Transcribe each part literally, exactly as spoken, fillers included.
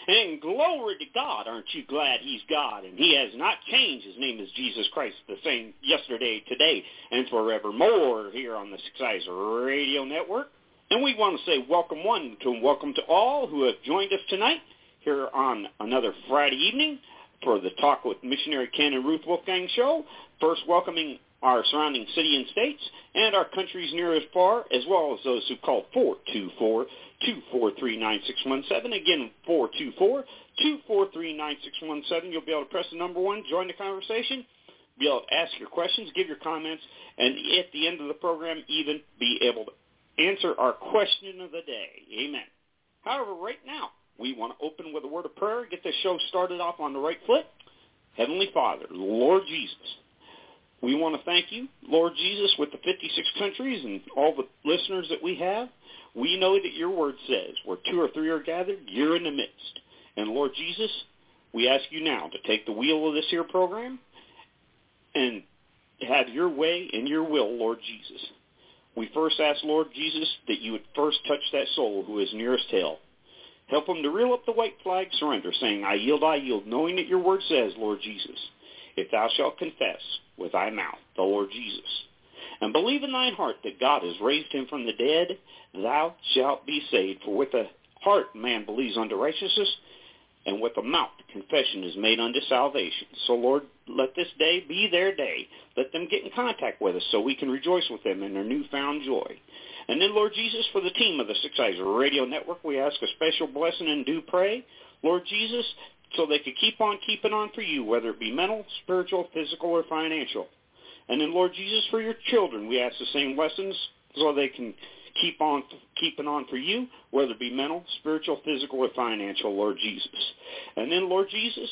And glory to God, aren't you glad he's God? And he has not changed. His name is Jesus Christ, the same yesterday, today, and forevermore here on the Six Eyes Radio Network. And we want to say welcome one to welcome to all who have joined us tonight here on another Friday evening for the Talk with Missionary Ken and Ruth Wolfgang show. First, welcoming our surrounding city and states and our countries near and far, as well as those who call four two four, two four three, nine six one seven. Again, four two four, two four three, nine six one seven. You'll be able to press the number one, join the conversation, be able to ask your questions, give your comments, and at the end of the program, even be able to answer our question of the day. Amen. However, right now, we want to open with a word of prayer, get this show started off on the right foot. Heavenly Father, Lord Jesus, we want to thank you, Lord Jesus, with the fifty-six countries and all the listeners that we have. We know that your word says, where two or three are gathered, you're in the midst. And Lord Jesus, we ask you now to take the wheel of this here program and have your way and your will, Lord Jesus. We first ask, Lord Jesus, that you would first touch that soul who is nearest hell. Help them to reel up the white flag, surrender, saying, I yield, I yield, knowing that your word says, Lord Jesus, if thou shalt confess with thy mouth the Lord Jesus, and believe in thine heart that God has raised him from the dead, thou shalt be saved. For with the heart man believes unto righteousness, and with the mouth confession is made unto salvation. So, Lord, let this day be their day. Let them get in contact with us so we can rejoice with them in their newfound joy. And then, Lord Jesus, for the team of the Six Eyes Radio Network, we ask a special blessing and do pray, Lord Jesus, so they could keep on keeping on for you, whether it be mental, spiritual, physical, or financial. And then, Lord Jesus, for your children, we ask the same blessings so they can keep on keeping on for you, whether it be mental, spiritual, physical, or financial, Lord Jesus. And then, Lord Jesus,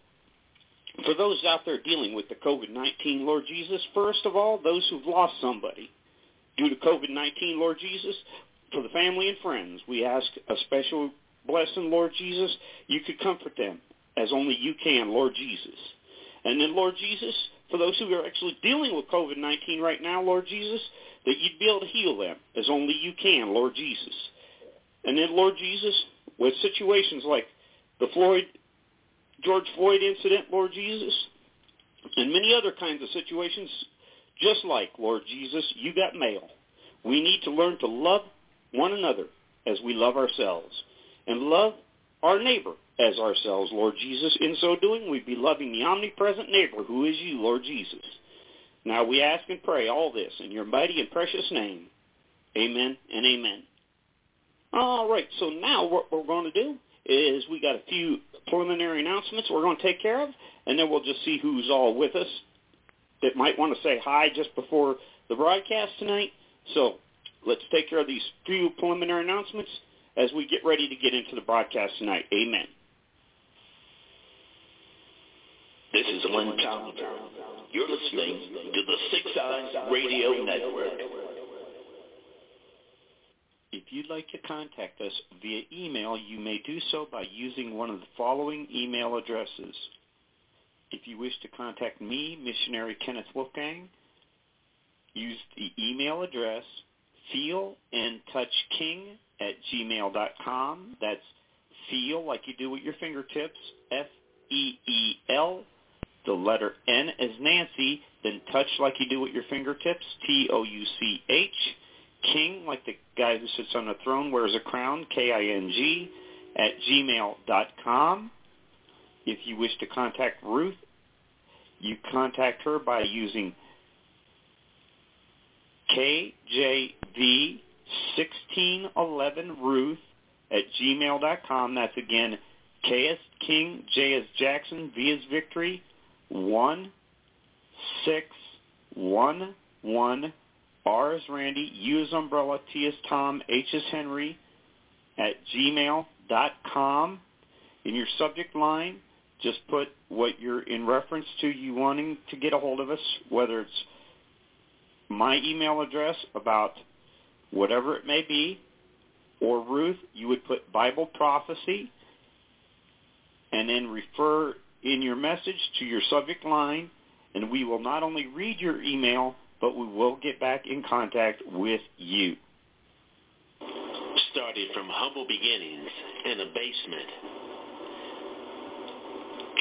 for those out there dealing with the covid nineteen, Lord Jesus, first of all, those who've lost somebody due to covid nineteen, Lord Jesus, for the family and friends, we ask a special blessing, Lord Jesus. You could comfort them as only you can, Lord Jesus. And then, Lord Jesus, for those who are actually dealing with covid nineteen right now, Lord Jesus, that you'd be able to heal them as only you can, Lord Jesus. And then, Lord Jesus, with situations like the Floyd, George Floyd incident, Lord Jesus, and many other kinds of situations, just like, Lord Jesus, you got mail. We need to learn to love one another as we love ourselves, and love our neighbor as ourselves, Lord Jesus. In so doing, we'd be loving the omnipresent neighbor who is you, Lord Jesus. Now we ask and pray all this in your mighty and precious name. Amen and amen. All right, so now what we're going to do is we got a few preliminary announcements we're going to take care of, and then we'll just see who's all with us that might want to say hi just before the broadcast tonight. So let's take care of these few preliminary announcements as we get ready to get into the broadcast tonight. Amen. This is Len Calendar. You're listening to the Six Eyes Radio Network. If you'd like to contact us via email, you may do so by using one of the following email addresses. If you wish to contact me, Missionary Kenneth Wolfgang, use the email address feelandtouchking at gmail dot com. That's feel like you do with your fingertips, F E E L, the letter N as Nancy, then touch like you do with your fingertips, T O U C H, King, like the guy who sits on the throne, wears a crown, K I N G, at gmail dot com. If you wish to contact Ruth, you contact her by using K J V sixteen eleven Ruth at gmail dot com. That's again K as King, J as Jackson, V as Victory, one six one one, R as Randy, U as Umbrella, T as Tom, H as Henry at gmail dot com. In your subject line, just put what you're in reference to you wanting to get a hold of us, whether it's my email address about whatever it may be, or Ruth, you would put Bible prophecy and then refer in your message to your subject line, and we will not only read your email, but we will get back in contact with you. Started from humble beginnings in a basement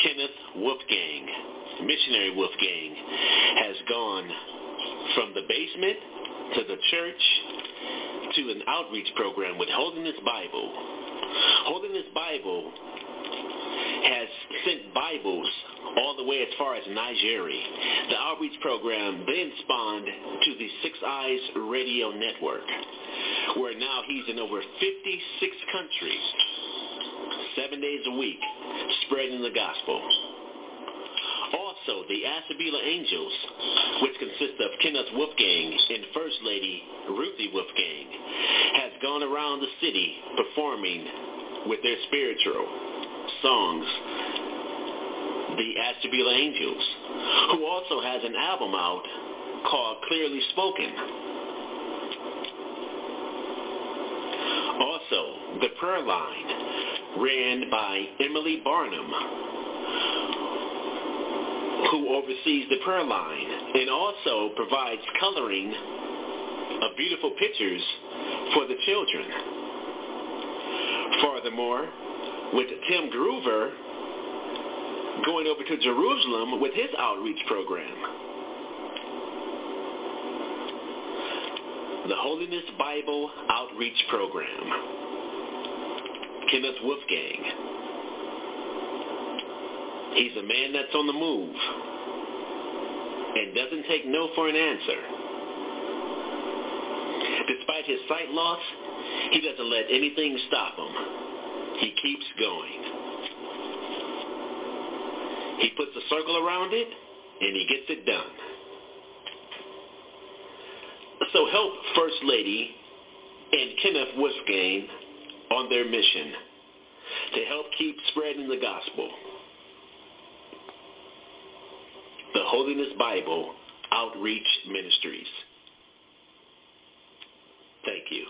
Kenneth Wolfgang, missionary Wolfgang, has gone from the basement to the church to an outreach program with Holiness Bible. Holiness Bible has sent Bibles all the way as far as Nigeria. The outreach program then spawned to the Six Eyes Radio Network, where now he's in over fifty-six countries, seven days a week, spreading the gospel. Also, the Ashtabula Angels, which consist of Kenneth Wolfgang and First Lady Ruthie Wolfgang, has gone around the city performing with their spiritual songs, the Ashtabula Angels, who also has an album out called Clearly Spoken. Also, the prayer line, ran by Emily Barnum, who oversees the prayer line and also provides coloring of beautiful pictures for the children. Furthermore, with Tim Groover going over to Jerusalem with his outreach program. The Holiness Bible Outreach Program. Kenneth Wolfgang. He's a man that's on the move and doesn't take no for an answer. Despite his sight loss, he doesn't let anything stop him. He keeps going. He puts a circle around it, and he gets it done. So help First Lady and Kenneth Wolfgang on their mission to help keep spreading the gospel. The Holiness Bible Outreach Ministries. Thank you.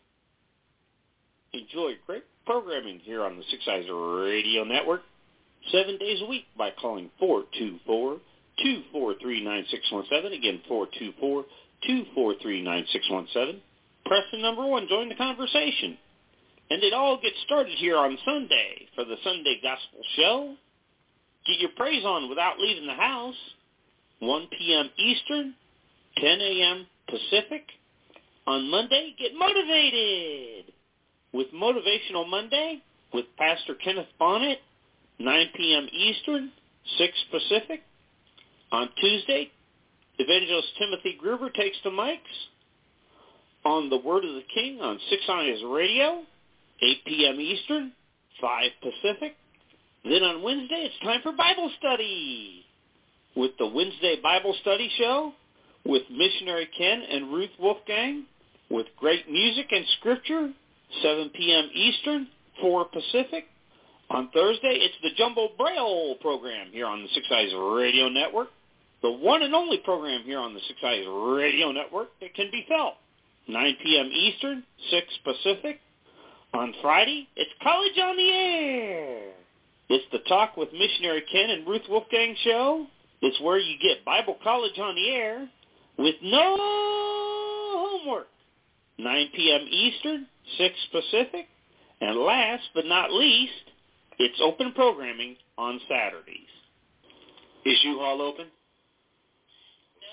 Enjoy great programming here on the Six Eyes Radio Network, seven days a week by calling four two four, two four three, nine six one seven. Again, four two four, two four three, nine six one seven. Press the number one, join the conversation. And it all gets started here on Sunday for the Sunday Gospel Show. Get your praise on without leaving the house. one p.m. Eastern, ten a.m. Pacific. On Monday, get motivated with Motivational Monday with Pastor Kenneth Bonnet, nine p.m. Eastern, six Pacific. On Tuesday, Evangelist Timothy Gruber takes the mics on the Word of the King on Six Eyes Radio, eight p.m. Eastern, five Pacific. Then on Wednesday, it's time for Bible study with the Wednesday Bible Study Show with Missionary Ken and Ruth Wolfgang with great music and scripture, seven p.m. Eastern, four Pacific. On Thursday, it's the Jumbo Braille program here on the Six Eyes Radio Network, the one and only program here on the Six Eyes Radio Network that can be felt, nine p.m. Eastern, six Pacific. On Friday, it's College on the Air. It's the Talk with Missionary Ken and Ruth Wolfgang show. It's where you get Bible College on the Air with no homework, nine p.m. Eastern, six Pacific. And last but not least, it's open programming on Saturdays. Is U-Haul open? No.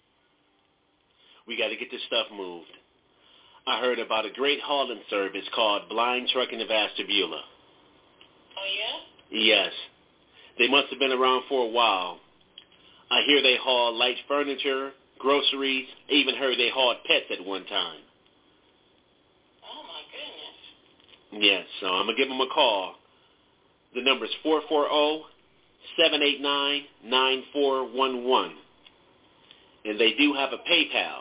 We got to get this stuff moved. I heard about a great hauling service called Blind Trucking of Ashtabula. Oh, yeah? Yes. They must have been around for a while. I hear they haul light furniture, groceries. I even heard they hauled pets at one time. Oh, my goodness. Yes, so I'm going to give them a call. The number is four four zero, seven eight nine, nine four one one. And they do have a PayPal.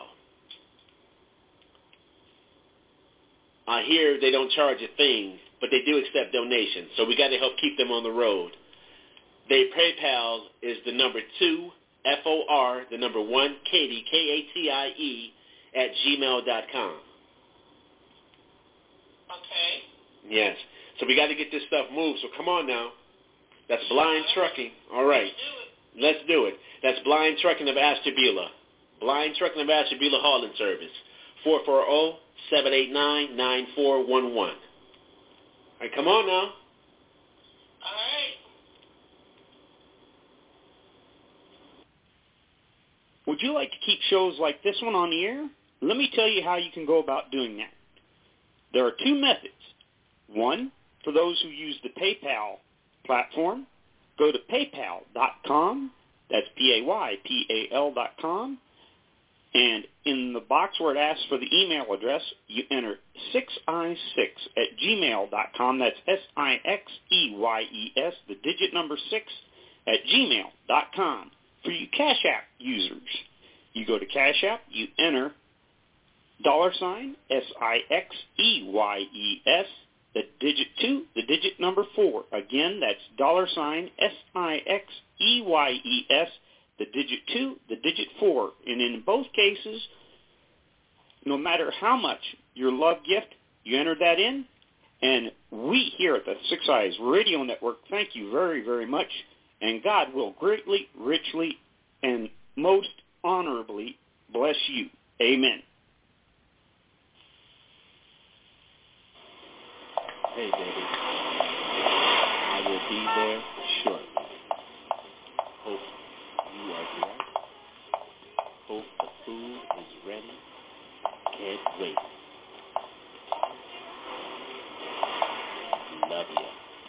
I hear they don't charge a thing, but they do accept donations, so we got to help keep them on the road. Their PayPal is the number two, F O R, the number one, Katie, K A T I E, at gmail dot com. Okay. Yes. So we got to get this stuff moved, so come on now. That's Blind Trucking. All right. Let's do it. Let's do it. That's Blind Trucking of Ashtabula. Blind Trucking of Ashtabula hauling service. four four zero, seven eight nine, nine four one one. All right, come on now. All right. Would you like to keep shows like this one on the air? Let me tell you how you can go about doing that. There are two methods. One, for those who use the PayPal platform, go to paypal dot com. That's P A Y P A L dot com. And in the box where it asks for the email address, you enter six I six at gmail dot com. That's S I X E Y E S, the digit number six, at gmail dot com. For you Cash App users, you go to Cash App, you enter dollar sign, S I X E Y E S, the digit two, the digit number four. Again, that's dollar sign, S I X E Y E S, the digit two, the digit four. And in both cases, no matter how much your love gift, you enter that in. And we here at the Six Eyes Radio Network thank you very, very much. And God will greatly, richly, and most honorably bless you. Amen. Hey, baby. I will be there shortly. Hope you are dressed. Hope the food is ready. Can't wait. Love you.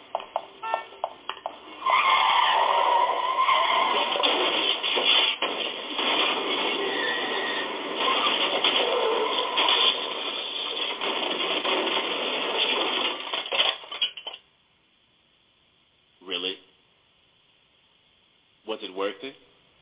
Really? Was it worth it?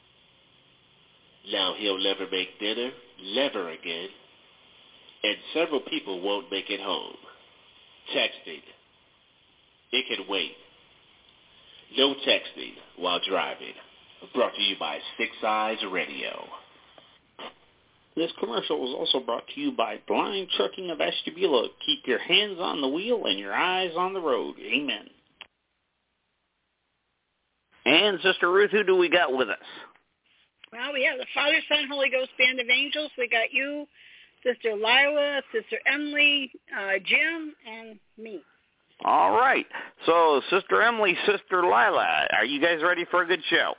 Now he'll never make dinner, never again. And several people won't make it home. Texting. It can wait. No texting while driving. Brought to you by Six Eyes Radio. This commercial was also brought to you by Blind Trucking of Ashtabula. Keep your hands on the wheel and your eyes on the road. Amen. And Sister Ruth, who do we got with us? Well, we have the Father, Son, Holy Ghost Band of Angels. We got you, Sister Lila, Sister Emily, uh, Jim, and me. All right. So, Sister Emily, Sister Lila, are you guys ready for a good show?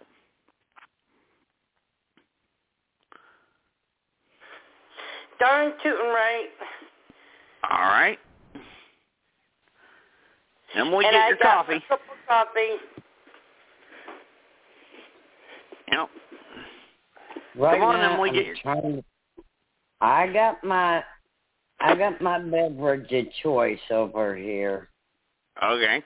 Darn tootin' right. All right. Emily, and get I your got coffee. A cup of coffee. Yep. Right Come on, now, Emily, I'm get your... trying, I got my, I got my beverage of choice over here. Okay.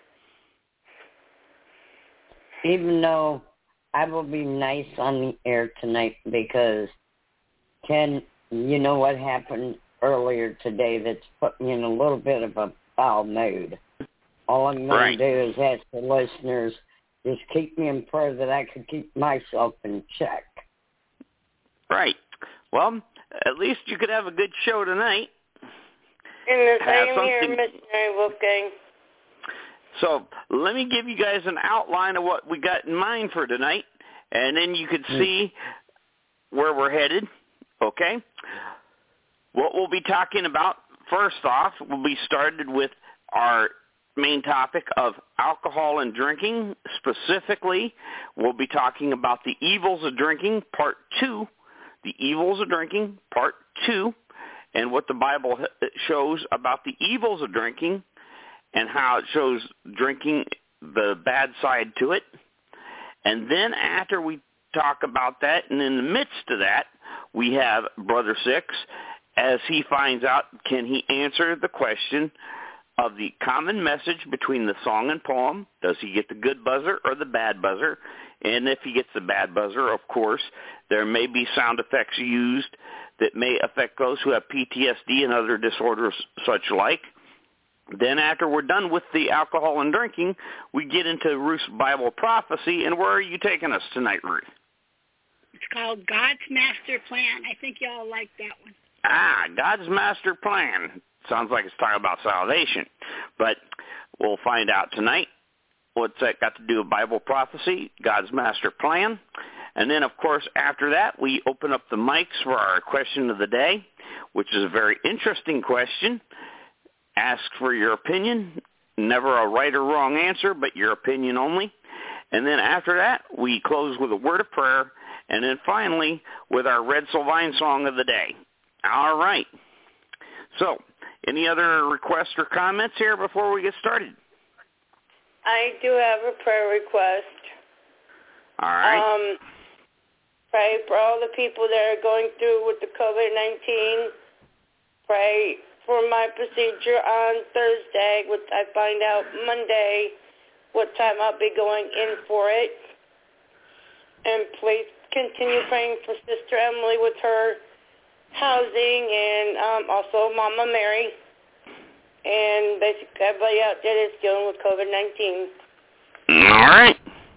Even though I will be nice on the air tonight because Ken, you know what happened earlier today that's put me in a little bit of a foul mood. All I'm going Right. to do is ask the listeners, just keep me in prayer that I could keep myself in check. Right. Well, at least you could have a good show tonight. In the Have same here, something- Missionary Wolfgang. So let me give you guys an outline of what we got in mind for tonight, and then you could see where we're headed, okay? What we'll be talking about, first off, will be started with our main topic of alcohol and drinking. Specifically, we'll be talking about the evils of drinking, part two, the evils of drinking, part two, and what the Bible shows about the evils of drinking and how it shows drinking, the bad side to it. And then after we talk about that, and in the midst of that, we have Brother Six, as he finds out, can he answer the question of the common message between the song and poem? Does he get the good buzzer or the bad buzzer? And if he gets the bad buzzer, of course, there may be sound effects used that may affect those who have P T S D and other disorders such like. Then after we're done with the alcohol and drinking, we get into Ruth's Bible prophecy. And where are you taking us tonight, Ruth? It's called God's Master Plan. I think y'all like that one. Ah, God's master plan. Sounds like it's talking about salvation. But we'll find out tonight. What's that got to do with Bible prophecy, God's master plan? And then, of course, after that, we open up the mics for our question of the day, which is a very interesting question. Ask for your opinion. Never a right or wrong answer, but your opinion only. And then after that, we close with a word of prayer, and then finally with our Red Sylvine song of the day. All right. So, any other requests or comments here before we get started? I do have a prayer request. All right. Um, pray for all the people that are going through with the COVID nineteen. Pray for my procedure on Thursday, which I find out Monday what time I'll be going in for it. And please continue praying for Sister Emily with her housing, and um, also Mama Mary, and basically everybody out there that's dealing with COVID nineteen. All right.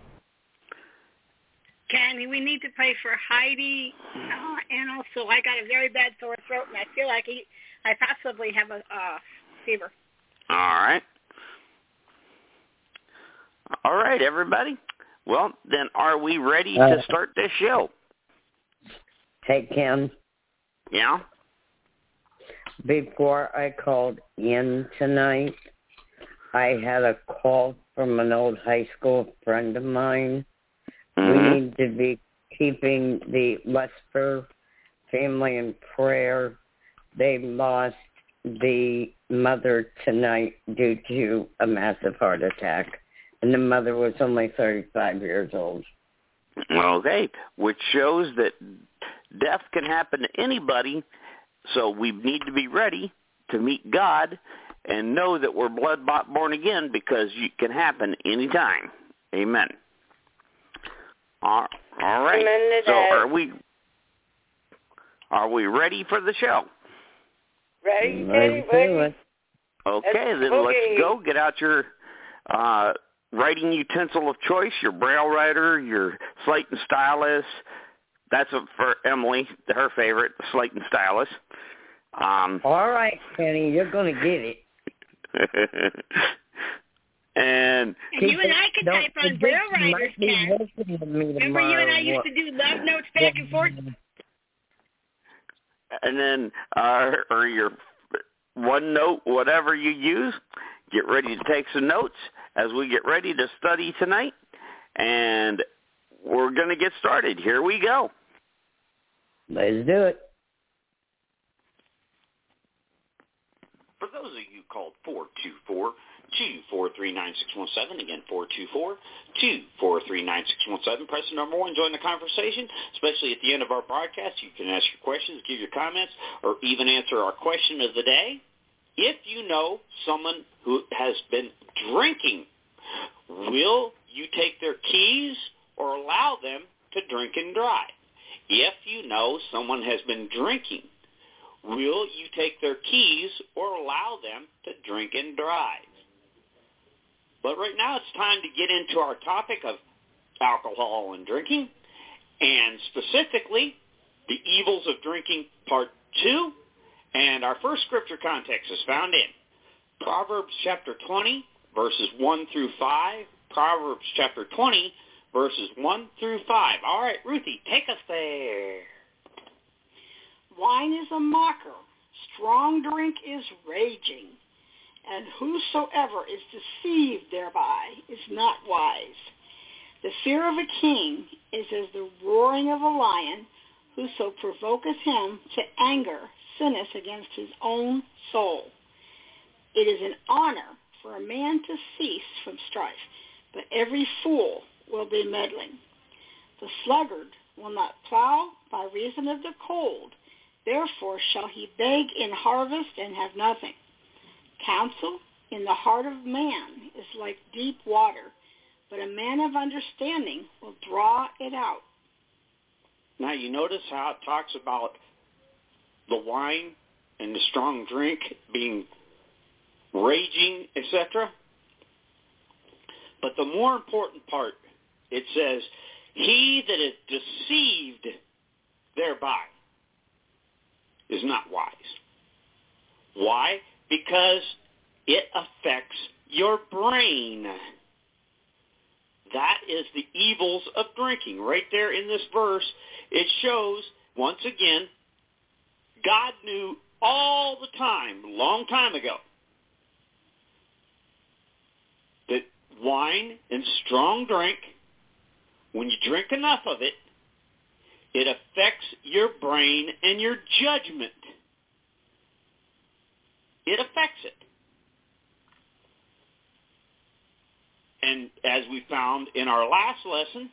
Candy, we need to pray for Heidi, uh, and also I got a very bad sore throat, and I feel like he, I possibly have a uh, fever. All right. All right, everybody. Well, then are we ready uh, to start this show? Hey, Ken. Yeah? Before I called in tonight, I had a call from an old high school friend of mine. Mm-hmm. We need to be keeping the Westford family in prayer. They lost the mother tonight due to a massive heart attack, and the mother was only thirty-five years old. Okay, which shows that death can happen to anybody, so we need to be ready to meet God and know that we're blood-bought born again, because it can happen anytime. Amen. All, all right. Amen to so that. are we are we ready for the show? Ready, Let's ready, do ready. it. Okay, then Okay. let's go. Get out your uh, writing utensil of choice, your braille writer, your slate and stylus. That's a, for Emily, her favorite, the slate and stylus. Um, All right, Kenny, you're going to get it. and And you and I could Don't type on forget braille you might writers, be Ken. listening to me Remember you and I tomorrow. used to do love notes back and forth? and then uh, or your OneNote, whatever you use, get ready to take some notes as we get ready to study tonight. And we're going to get started. Here we go. Let's do it. For those of you called four two four, two four three, nine six one seven, again, four two four, two four three, nine six one seven, press the number one, join the conversation, especially at the end of our broadcast. You can ask your questions, give your comments, or even answer our question of the day. If you know someone who has been drinking, will you take their keys or allow them to drink and drive? If you know someone has been drinking, will you take their keys or allow them to drink and drive? But right now it's time to get into our topic of alcohol and drinking, and specifically the evils of drinking part two. And our first scripture context is found in Proverbs chapter twenty, verses one through five. Proverbs chapter twenty, verses one through five. All right, Ruthie, take us there. Wine is a mocker, strong drink is raging, and whosoever is deceived thereby is not wise. The fear of a king is as the roaring of a lion, whoso provoketh him to anger sinneth against his own soul. It is an honor for a man to cease from strife, but every fool will be meddling. The sluggard will not plow by reason of the cold, therefore shall he beg in harvest and have nothing. Counsel in the heart of man is like deep water, but a man of understanding will draw it out. Now you notice how it talks about the wine and the strong drink being raging, et cetera. But the more important part, it says, he that is deceived thereby is not wise. Why? Because it affects your brain. That is the evils of drinking. Right there in this verse, it shows, once again, God knew all the time, a long time ago, that wine and strong drink, when you drink enough of it, It affects your brain and your judgment. It affects it. And as we found in our last lesson,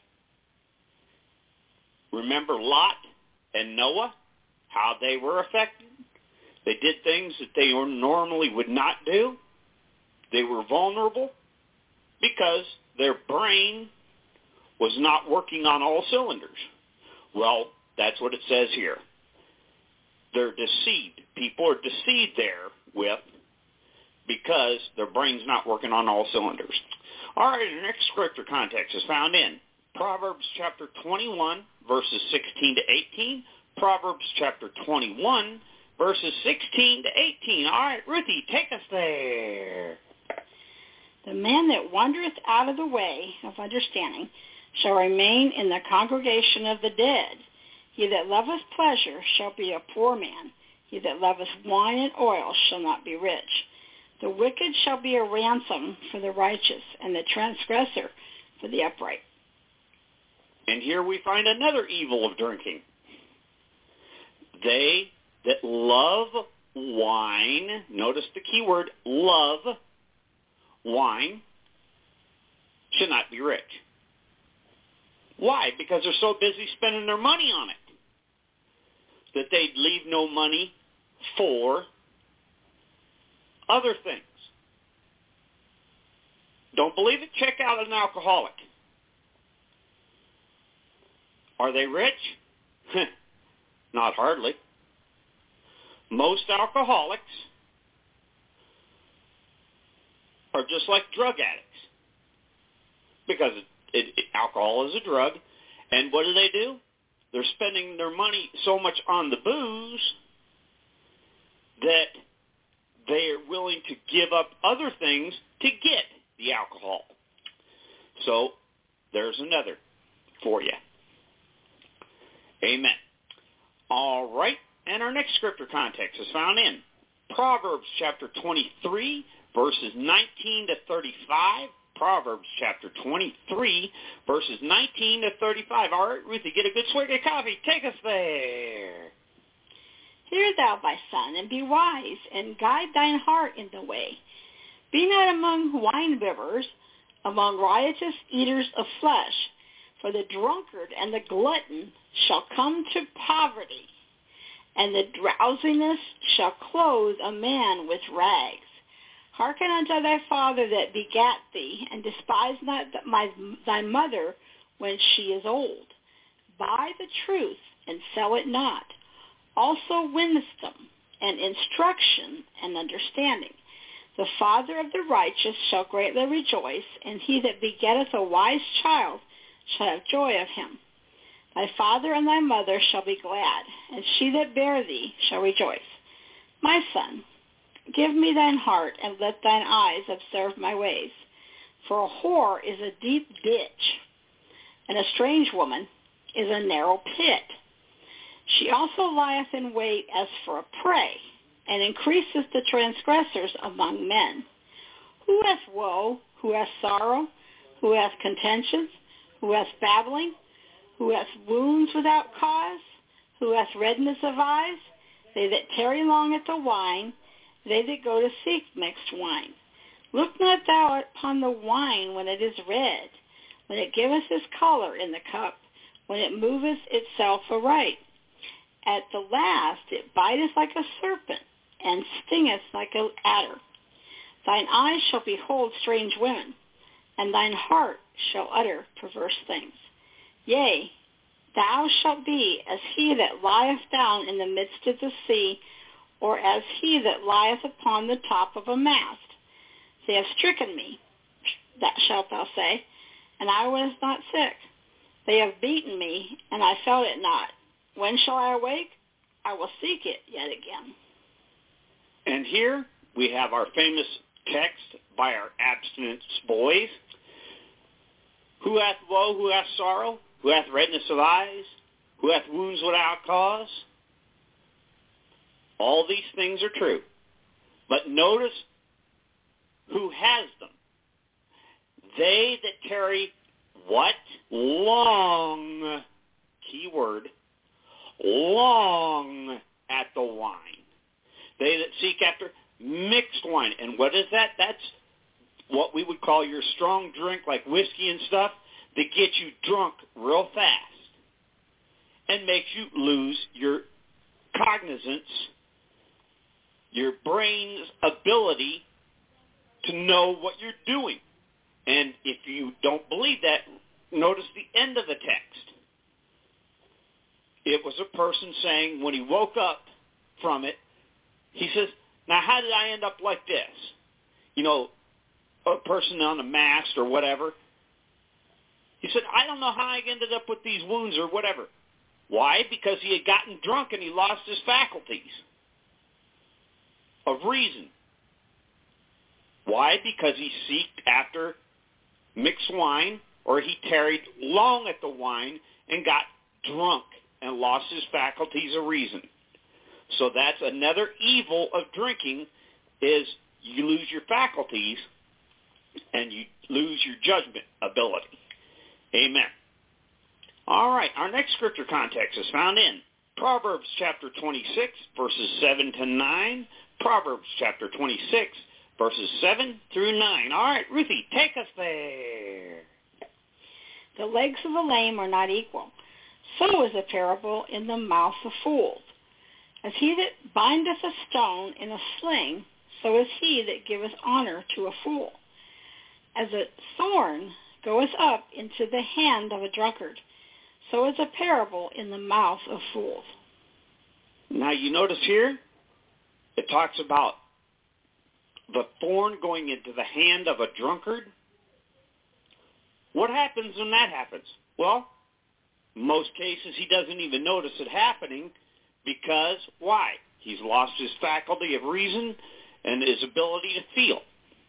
remember Lot and Noah, how they were affected? They did things that they normally would not do. They were vulnerable because their brain was not working on all cylinders. Well, that's what it says here. They're deceived. People are deceived there with because their brain's not working on all cylinders. All right, the next scripture context is found in Proverbs chapter twenty-one, verses sixteen to eighteen. Proverbs chapter twenty-one, verses sixteen to eighteen. All right, Ruthie, take us there. The man that wandereth out of the way of understanding shall remain in the congregation of the dead. He that loveth pleasure shall be a poor man. He that loveth wine and oil shall not be rich. The wicked shall be a ransom for the righteous, and the transgressor for the upright. And here we find another evil of drinking. They that love wine, notice the key word, love wine, should not be rich. Why? Because they're so busy spending their money on it that they'd leave no money for other things. Don't believe it? Check out an alcoholic. Are they rich? Not hardly. Most alcoholics are just like drug addicts because it, it, it, alcohol is a drug. And what do they do? They're spending their money so much on the booze that they are willing to give up other things to get the alcohol. So there's another for you. Amen. All right. And our next scripture context is found in Proverbs chapter twenty-three, verses nineteen to thirty-five. Proverbs chapter twenty-three, verses nineteen to thirty-five. All right, Ruthie, get a good swig of coffee. Take us there. Hear thou, my son, and be wise, and guide thine heart in the way. Be not among wine-bibbers, among riotous eaters of flesh, for the drunkard and the glutton shall come to poverty, and the drowsiness shall clothe a man with rags. Hearken unto thy father that begat thee, and despise not my, thy mother when she is old. Buy the truth, and sell it not. Also wisdom, and instruction, and understanding. The father of the righteous shall greatly rejoice, and he that begetteth a wise child shall have joy of him. Thy father and thy mother shall be glad, and she that bare thee shall rejoice. My son, give me thine heart, and let thine eyes observe my ways. For a whore is a deep ditch, and a strange woman is a narrow pit. She also lieth in wait as for a prey, and increaseth the transgressors among men. Who hath woe? Who hath sorrow? Who hath contentions? Who hath babbling? Who hath wounds without cause? Who hath redness of eyes? They that tarry long at the wine, they that go to seek mixed wine. Look not thou upon the wine when it is red, when it giveth his color in the cup, when it moveth itself aright. At the last it biteth like a serpent, and stingeth like an adder. Thine eyes shall behold strange women, and thine heart shall utter perverse things. Yea, thou shalt be as he that lieth down in the midst of the sea, or as he that lieth upon the top of a mast. They have stricken me, that shalt thou say, and I was not sick. They have beaten me, and I felt it not. When shall I awake? I will seek it yet again. And here we have our famous text by our abstinence boys. Who hath woe? Who hath sorrow? Who hath redness of eyes? Who hath wounds without cause? All these things are true. But notice who has them. They that tarry what? Long, key word, long at the wine. They that seek after mixed wine. And what is that? That's what we would call your strong drink, like whiskey and stuff, that gets you drunk real fast and makes you lose your cognizance, your brain's ability to know what you're doing. And if you don't believe that, notice the end of the text. It was a person saying when he woke up from it, he says, now how did I end up like this? You know, a person on a mast or whatever. He said, I don't know how I ended up with these wounds or whatever. Why? Because he had gotten drunk and he lost his faculties of reason. Why? Because he seeked after mixed wine, or he tarried long at the wine and got drunk and lost his faculties of reason. So that's another evil of drinking, is you lose your faculties and you lose your judgment ability. Amen. All right, our next scripture context is found in Proverbs chapter twenty-six, verses seven to nine. Proverbs chapter twenty-six, verses seven through nine. All right, Ruthie, take us there. The legs of the lame are not equal. So is a parable in the mouth of fools. As he that bindeth a stone in a sling, so is he that giveth honor to a fool. As a thorn goeth up into the hand of a drunkard, so is a parable in the mouth of fools. Now you notice here, it talks about the thorn going into the hand of a drunkard. What happens when that happens? Well, most cases he doesn't even notice it happening because, why? He's lost his faculty of reason and his ability to feel.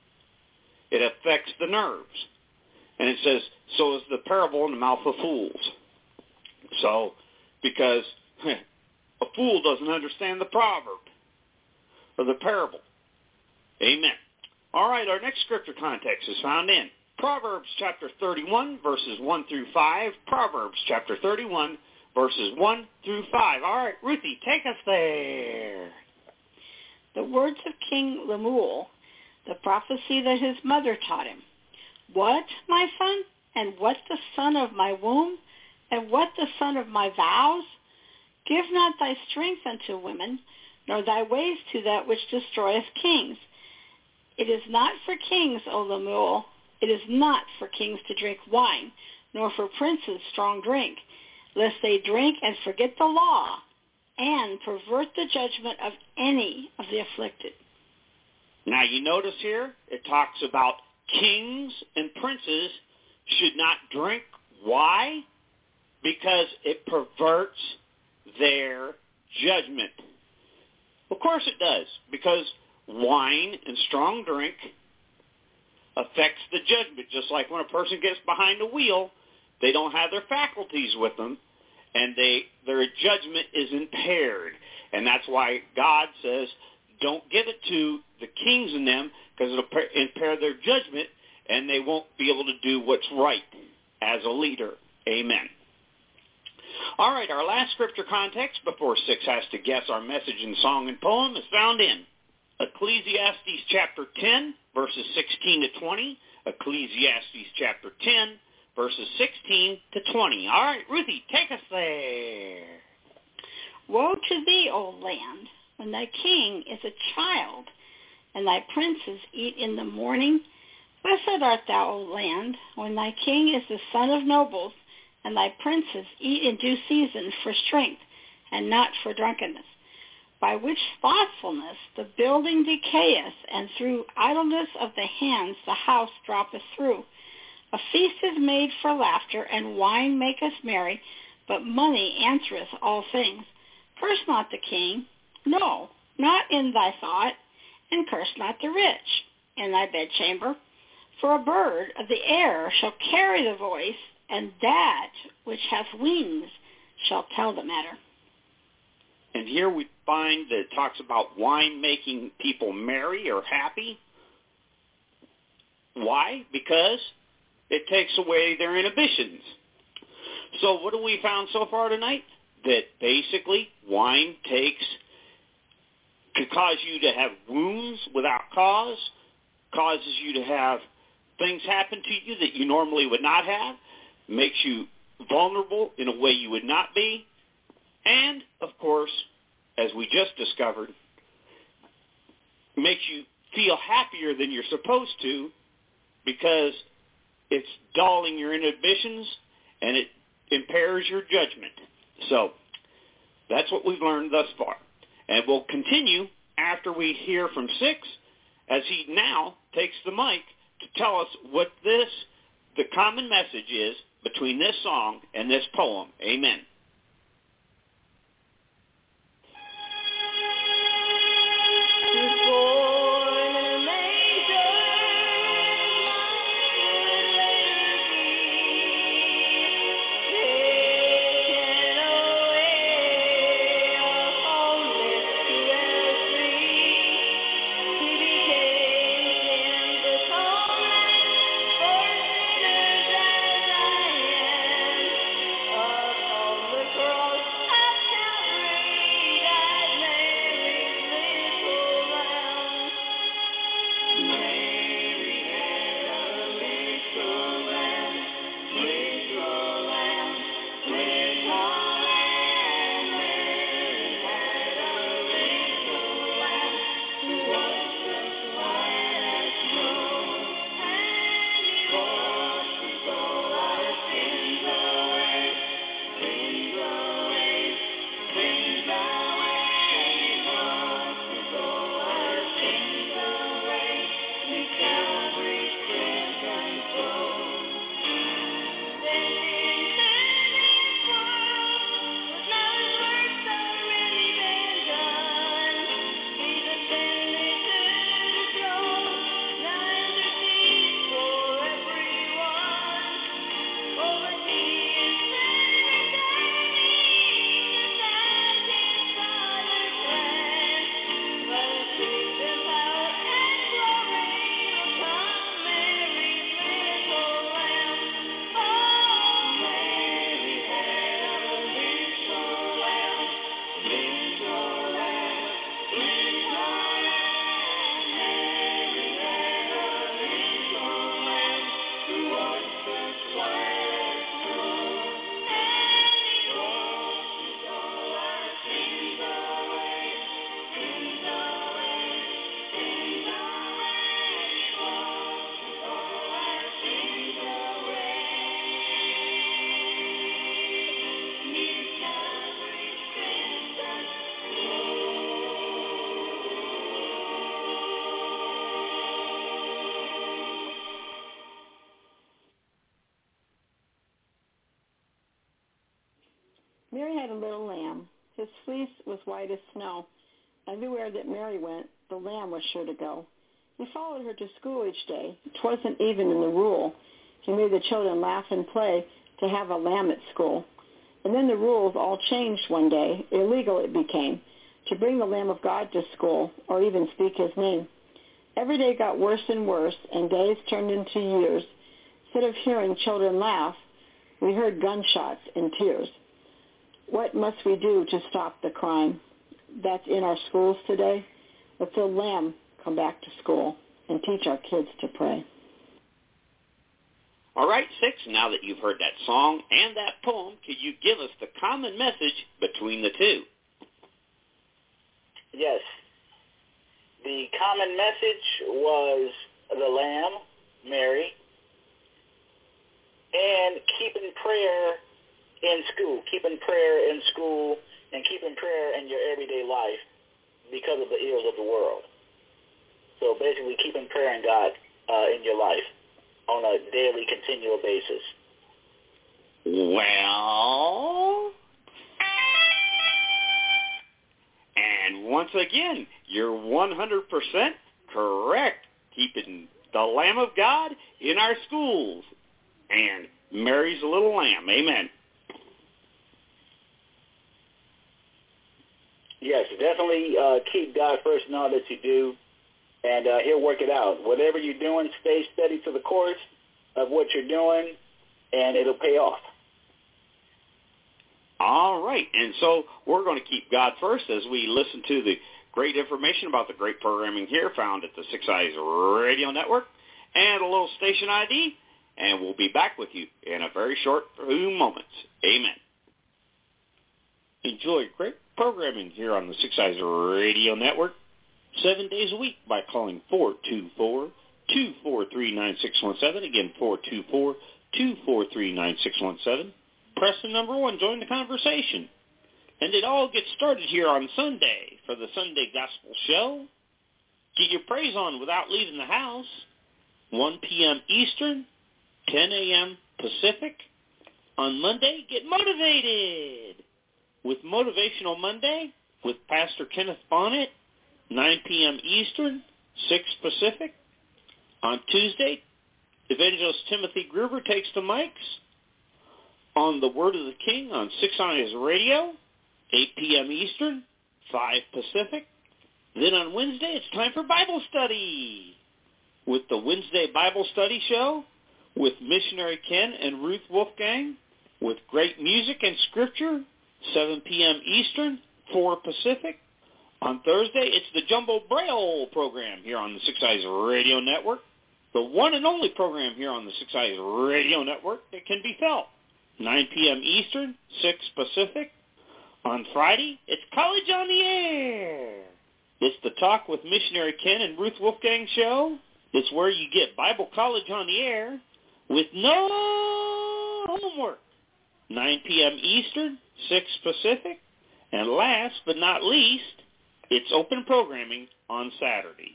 It affects the nerves. And it says, so is the parable in the mouth of fools. So, because a fool doesn't understand the proverb or the parable. Amen. All right, our next scripture context is found in Proverbs chapter thirty-one, verses one through five. Proverbs chapter thirty-one, verses one through five. All right, Ruthie, take us there. The words of King Lemuel, the prophecy that his mother taught him. What, my son? And what the son of my womb? And what the son of my vows? Give not thy strength unto women, nor thy ways to that which destroyeth kings. It is not for kings, O Lemuel, it is not for kings to drink wine, nor for princes strong drink, lest they drink and forget the law, and pervert the judgment of any of the afflicted. Now you notice here, it talks about kings and princes should not drink. Why? Because it perverts their judgment. Of course it does, because wine and strong drink affects the judgment. Just like when a person gets behind the wheel, they don't have their faculties with them, and they their judgment is impaired. And that's why God says, don't give it to the kings in them, because it'll impair their judgment, and they won't be able to do what's right as a leader. Amen. All right, our last scripture context before Six has to guess our message in song and poem is found in Ecclesiastes chapter ten, verses sixteen to twenty. Ecclesiastes chapter ten, verses sixteen to twenty. All right, Ruthie, take us there. Woe to thee, O land, when thy king is a child, and thy princes eat in the morning. Blessed art thou, O land, when thy king is the son of nobles, and thy princes eat in due season for strength, and not for drunkenness. By which thoughtfulness the building decayeth, and through idleness of the hands the house droppeth through. A feast is made for laughter, and wine maketh merry, but money answereth all things. Curse not the king, no, not in thy thought, and curse not the rich in thy bedchamber. For a bird of the air shall carry the voice, and that which hath wings shall tell the matter. And here we find that it talks about wine making people merry or happy. Why? Because it takes away their inhibitions. So what have we found so far tonight? that basically wine takes, could cause you to have wounds without cause, causes you to have things happen to you that you normally would not have, makes you vulnerable in a way you would not be, and, of course, as we just discovered, makes you feel happier than you're supposed to because it's dulling your inhibitions and it impairs your judgment. So that's what we've learned thus far. And we'll continue after we hear from Six, as he now takes the mic to tell us what this, the common message is between this song and this poem. Amen. Mary had a little lamb. His fleece was white as snow. Everywhere that Mary went, the lamb was sure to go. He followed her to school each day. It wasn't even in the rule. He made the children laugh and play to have a lamb at school. And then the rules all changed one day. Illegal it became to bring the Lamb of God to school or even speak his name. Every day got worse and worse, and days turned into years. Instead of hearing children laugh, we heard gunshots and tears. What must we do to stop the crime that's in our schools today? Let the Lamb come back to school and teach our kids to pray. All right, Six, now that you've heard that song and that poem, could you give us the common message between the two? Yes. The common message was the Lamb, Mary, and keeping prayer in school, keeping prayer in school, and keeping prayer in your everyday life because of the ills of the world. So basically keeping prayer in God uh, in your life on a daily, continual basis. Well, and once again, you're one hundred percent correct. Keeping the Lamb of God in our schools and Mary's little lamb. Amen. Yes, definitely uh, keep God first in all that you do, and uh, he'll work it out. Whatever you're doing, stay steady to the course of what you're doing, and it'll pay off. All right, and so we're going to keep God first as we listen to the great information about the great programming here found at the Six Eyes Radio Network and a little station I D, and we'll be back with you in a very short few moments. Amen. Enjoy great programming here on the Six Eyes Radio Network seven days a week by calling four two four, two four three, nine six one seven. Again, four two four, two four three, nine six one seven. Press the number one, join the conversation. And it all gets started here on Sunday for the Sunday Gospel Show. Get your praise on without leaving the house. one p.m. Eastern, ten a.m. Pacific. On Monday, get motivated with Motivational Monday with Pastor Kenneth Bonnet, nine p.m. Eastern, six Pacific. On Tuesday, Evangelist Timothy Gruber takes the mics on the Word of the King on Six Eyes Radio, eight p.m. Eastern, five Pacific. Then on Wednesday, it's time for Bible study with the Wednesday Bible Study Show with Missionary Ken and Ruth Wolfgang with great music and scripture, seven p.m. Eastern, four Pacific. On Thursday, it's the Jumbo Braille program here on the Six Eyes Radio Network, the one and only program here on the Six Eyes Radio Network that can be felt, nine p.m. Eastern, six Pacific. On Friday, it's College on the Air. It's the Talk with Missionary Ken and Ruth Wolfgang show. It's where you get Bible College on the Air with no homework, nine p.m. Eastern, six Pacific. And last but not least, it's open programming on Saturdays.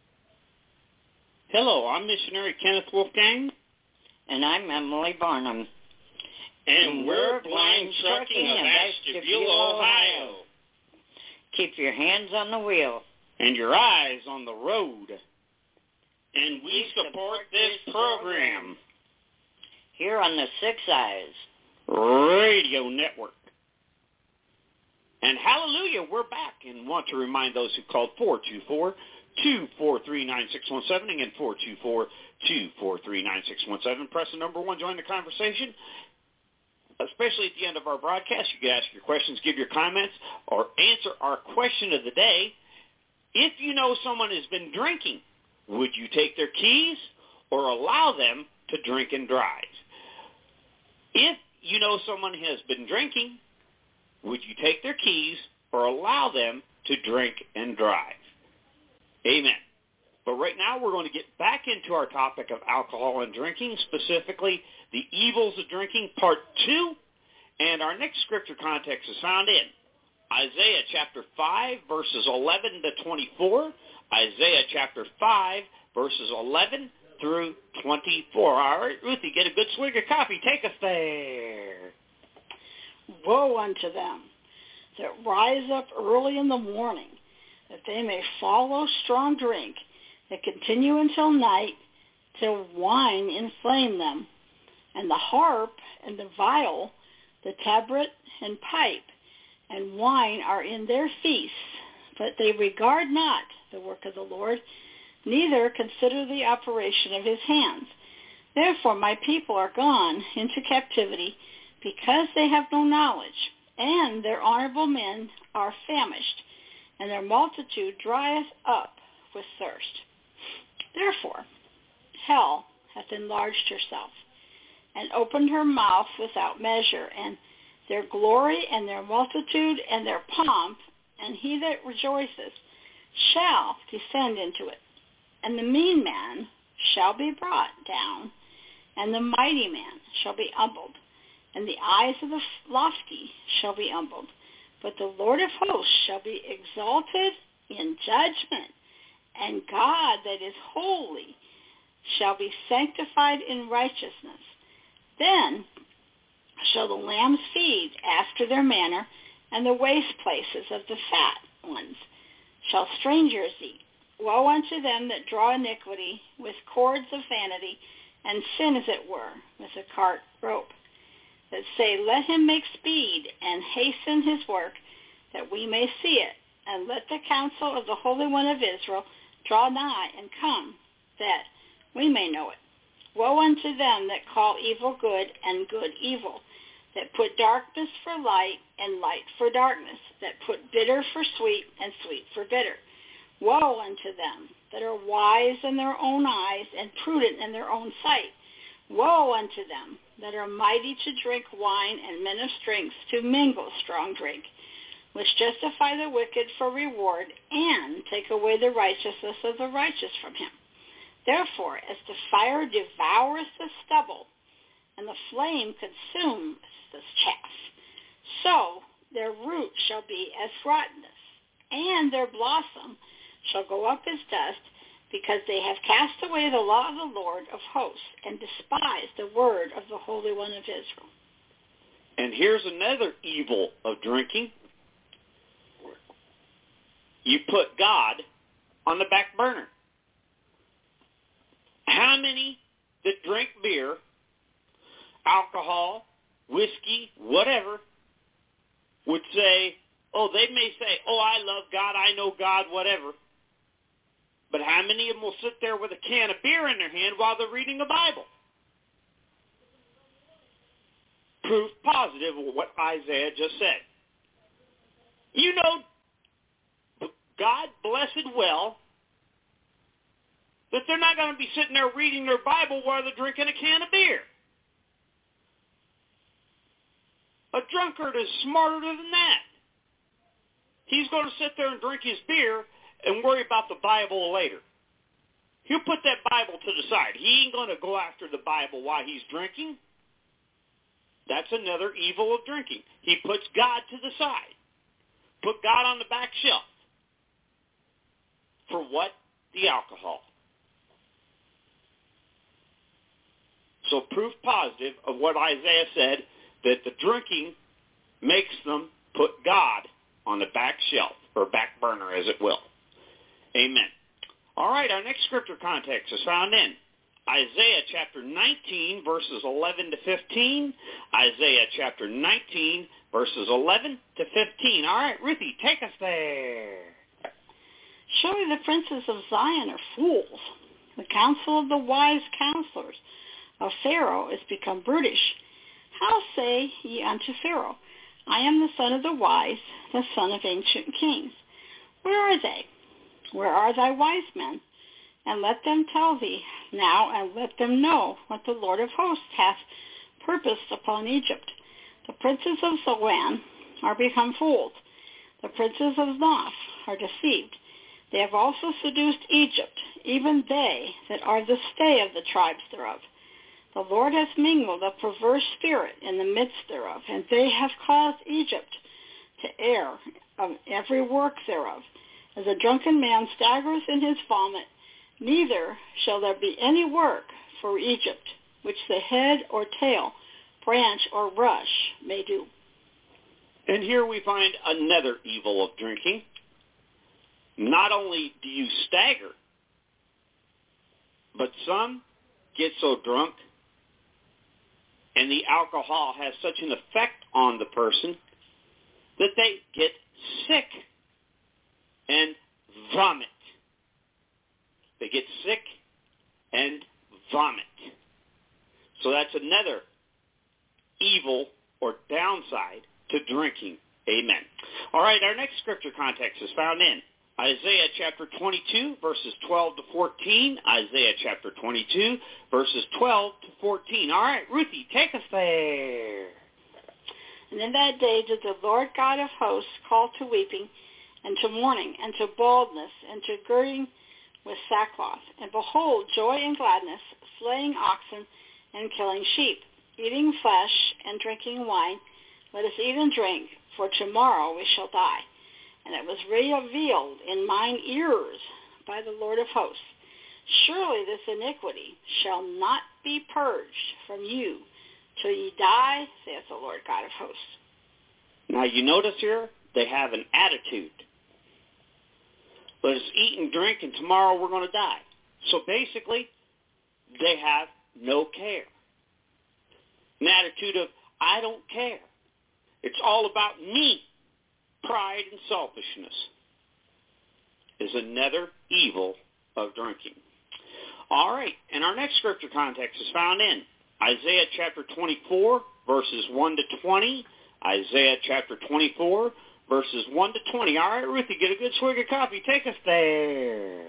Hello, I'm Missionary Kenneth Wolfgang. And I'm Emily Barnum. And, and we're Blind Trucking of Ashtabula, Ohio. Keep your hands on the wheel. And your eyes on the road. And we support this program here on the Six Eyes Radio Network. And hallelujah, we're back and want to remind those who called four two four, two four three, nine six one seven. Again, four two four, two four three, nine six one seven. Press the number one, join the conversation. Especially at the end of our broadcast, you can ask your questions, give your comments, or answer our question of the day. If you know someone has been drinking, would you take their keys or allow them to drink and drive? If you know someone has been drinking, would you take their keys or allow them to drink and drive? Amen. But right now we're going to get back into our topic of alcohol and drinking, specifically the evils of drinking, part two. And our next scripture context is found in Isaiah chapter five, verses eleven to twenty-four. Isaiah chapter five, verses eleven through twenty-four. All right, Ruthie, get a good swig of coffee. Take us there. Woe unto them that rise up early in the morning, that they may follow strong drink, that continue until night, till wine inflame them, and the harp and the viol, the tabret and pipe, and wine are in their feasts, but they regard not the work of the Lord, neither consider the operation of his hands. Therefore my people are gone into captivity, because they have no knowledge, and their honorable men are famished, and their multitude drieth up with thirst. Therefore hell hath enlarged herself, and opened her mouth without measure, and their glory and their multitude and their pomp, and he that rejoiceth shall descend into it. And the mean man shall be brought down, and the mighty man shall be humbled, and the eyes of the lofty shall be humbled. But the Lord of hosts shall be exalted in judgment, and God that is holy shall be sanctified in righteousness. Then shall the lambs feed after their manner, and the waste places of the fat ones shall strangers eat. Woe unto them that draw iniquity with cords of vanity, and sin, as it were, with a cart rope, that say, let him make speed and hasten his work, that we may see it, and let the counsel of the Holy One of Israel draw nigh and come, that we may know it. Woe unto them that call evil good and good evil, that put darkness for light and light for darkness, that put bitter for sweet and sweet for bitter. Woe unto them that are wise in their own eyes and prudent in their own sight. Woe unto them that are mighty to drink wine and men of strength to mingle strong drink, which justify the wicked for reward and take away the righteousness of the righteous from him. Therefore, as the fire devours the stubble, and the flame consumes the chaff, so their root shall be as rottenness, and their blossom shall go up as dust, because they have cast away the law of the Lord of hosts, and despised the word of the Holy One of Israel. And here's another evil of drinking. You put God on the back burner. How many that drink beer, alcohol, whiskey, whatever, would say, oh, they may say, oh, I love God, I know God, whatever. But how many of them will sit there with a can of beer in their hand while they're reading a Bible? Proof positive of what Isaiah just said. You know, God blessed well that they're not going to be sitting there reading their Bible while they're drinking a can of beer. A drunkard is smarter than that. He's going to sit there and drink his beer and worry about the Bible later. He'll put that Bible to the side. He ain't going to go after the Bible while he's drinking. That's another evil of drinking. He puts God to the side. Put God on the back shelf. For what? The alcohol. So proof positive of what Isaiah said, that the drinking makes them put God on the back shelf, or back burner, as it will. Amen. All right, our next scripture context is found in Isaiah chapter nineteen, verses eleven to fifteen. Isaiah chapter nineteen, verses eleven to fifteen. All right, Ruthie, take us there. Surely the princes of Zion are fools. The counsel of the wise counselors of Pharaoh is become brutish. How say ye unto Pharaoh, I am the son of the wise, the son of ancient kings. Where are they? Where are thy wise men? And let them tell thee now, and let them know what the Lord of hosts hath purposed upon Egypt. The princes of Zoan are become fools. The princes of Noph are deceived. They have also seduced Egypt, even they that are the stay of the tribes thereof. The Lord hath mingled a perverse spirit in the midst thereof, and they have caused Egypt to err of every work thereof. As a drunken man staggereth in his vomit, neither shall there be any work for Egypt, which the head or tail, branch or rush may do. And here we find another evil of drinking. Not only do you stagger, but some get so drunk and the alcohol has such an effect on the person that they get sick and vomit. They get sick and vomit. So that's another evil or downside to drinking. Amen. All right, our next scripture context is found in Isaiah chapter twenty-two, verses twelve to fourteen. Isaiah chapter twenty-two, verses twelve to fourteen. All right, Ruthie, take us there. And in that day did the Lord God of hosts call to weeping, and to mourning, and to baldness, and to girding with sackcloth. And behold, joy and gladness, slaying oxen, and killing sheep, eating flesh, and drinking wine. Let us eat and drink, for tomorrow we shall die. And it was revealed in mine ears by the Lord of hosts, surely this iniquity shall not be purged from you till ye die, saith the Lord God of hosts. Now you notice here, they have an attitude. Let us eat and drink, and tomorrow we're going to die. So basically, they have no care. An attitude of, I don't care. It's all about me. Pride and selfishness is another evil of drinking. All right, and our next scripture context is found in Isaiah chapter twenty-four, verses one to twenty, Isaiah chapter twenty-four, verses one to twenty. All right, Ruthie, get a good swig of coffee. Take us there.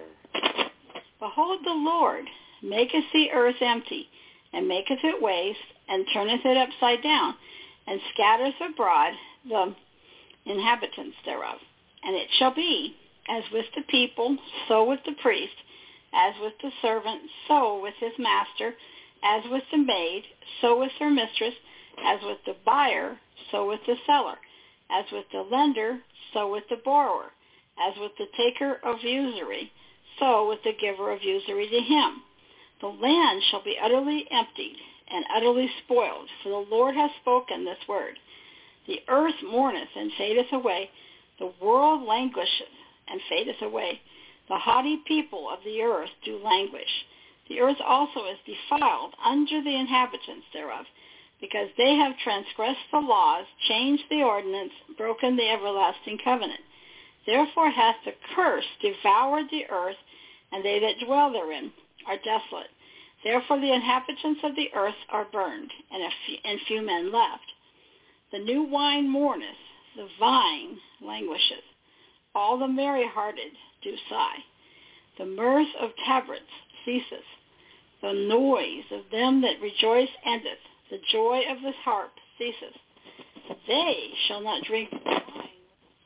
Behold, the Lord maketh the earth empty, and maketh it waste, and turneth it upside down, and scattereth abroad the inhabitants thereof. And it shall be, as with the people, so with the priest, as with the servant, so with his master, as with the maid, so with her mistress, as with the buyer, so with the seller, as with the lender, so with the borrower, as with the taker of usury, so with the giver of usury to him. The land shall be utterly emptied and utterly spoiled, for the Lord hath spoken this word. The earth mourneth and fadeth away, the world languisheth and fadeth away. The haughty people of the earth do languish. The earth also is defiled under the inhabitants thereof, because they have transgressed the laws, changed the ordinance, broken the everlasting covenant. Therefore hath the curse devoured the earth, and they that dwell therein are desolate. Therefore the inhabitants of the earth are burned, and, a few, and few men left. The new wine mourneth, the vine languisheth. All the merry-hearted do sigh. The mirth of tabrets ceaseth. The noise of them that rejoice endeth. The joy of the harp ceaseth. They shall not drink wine with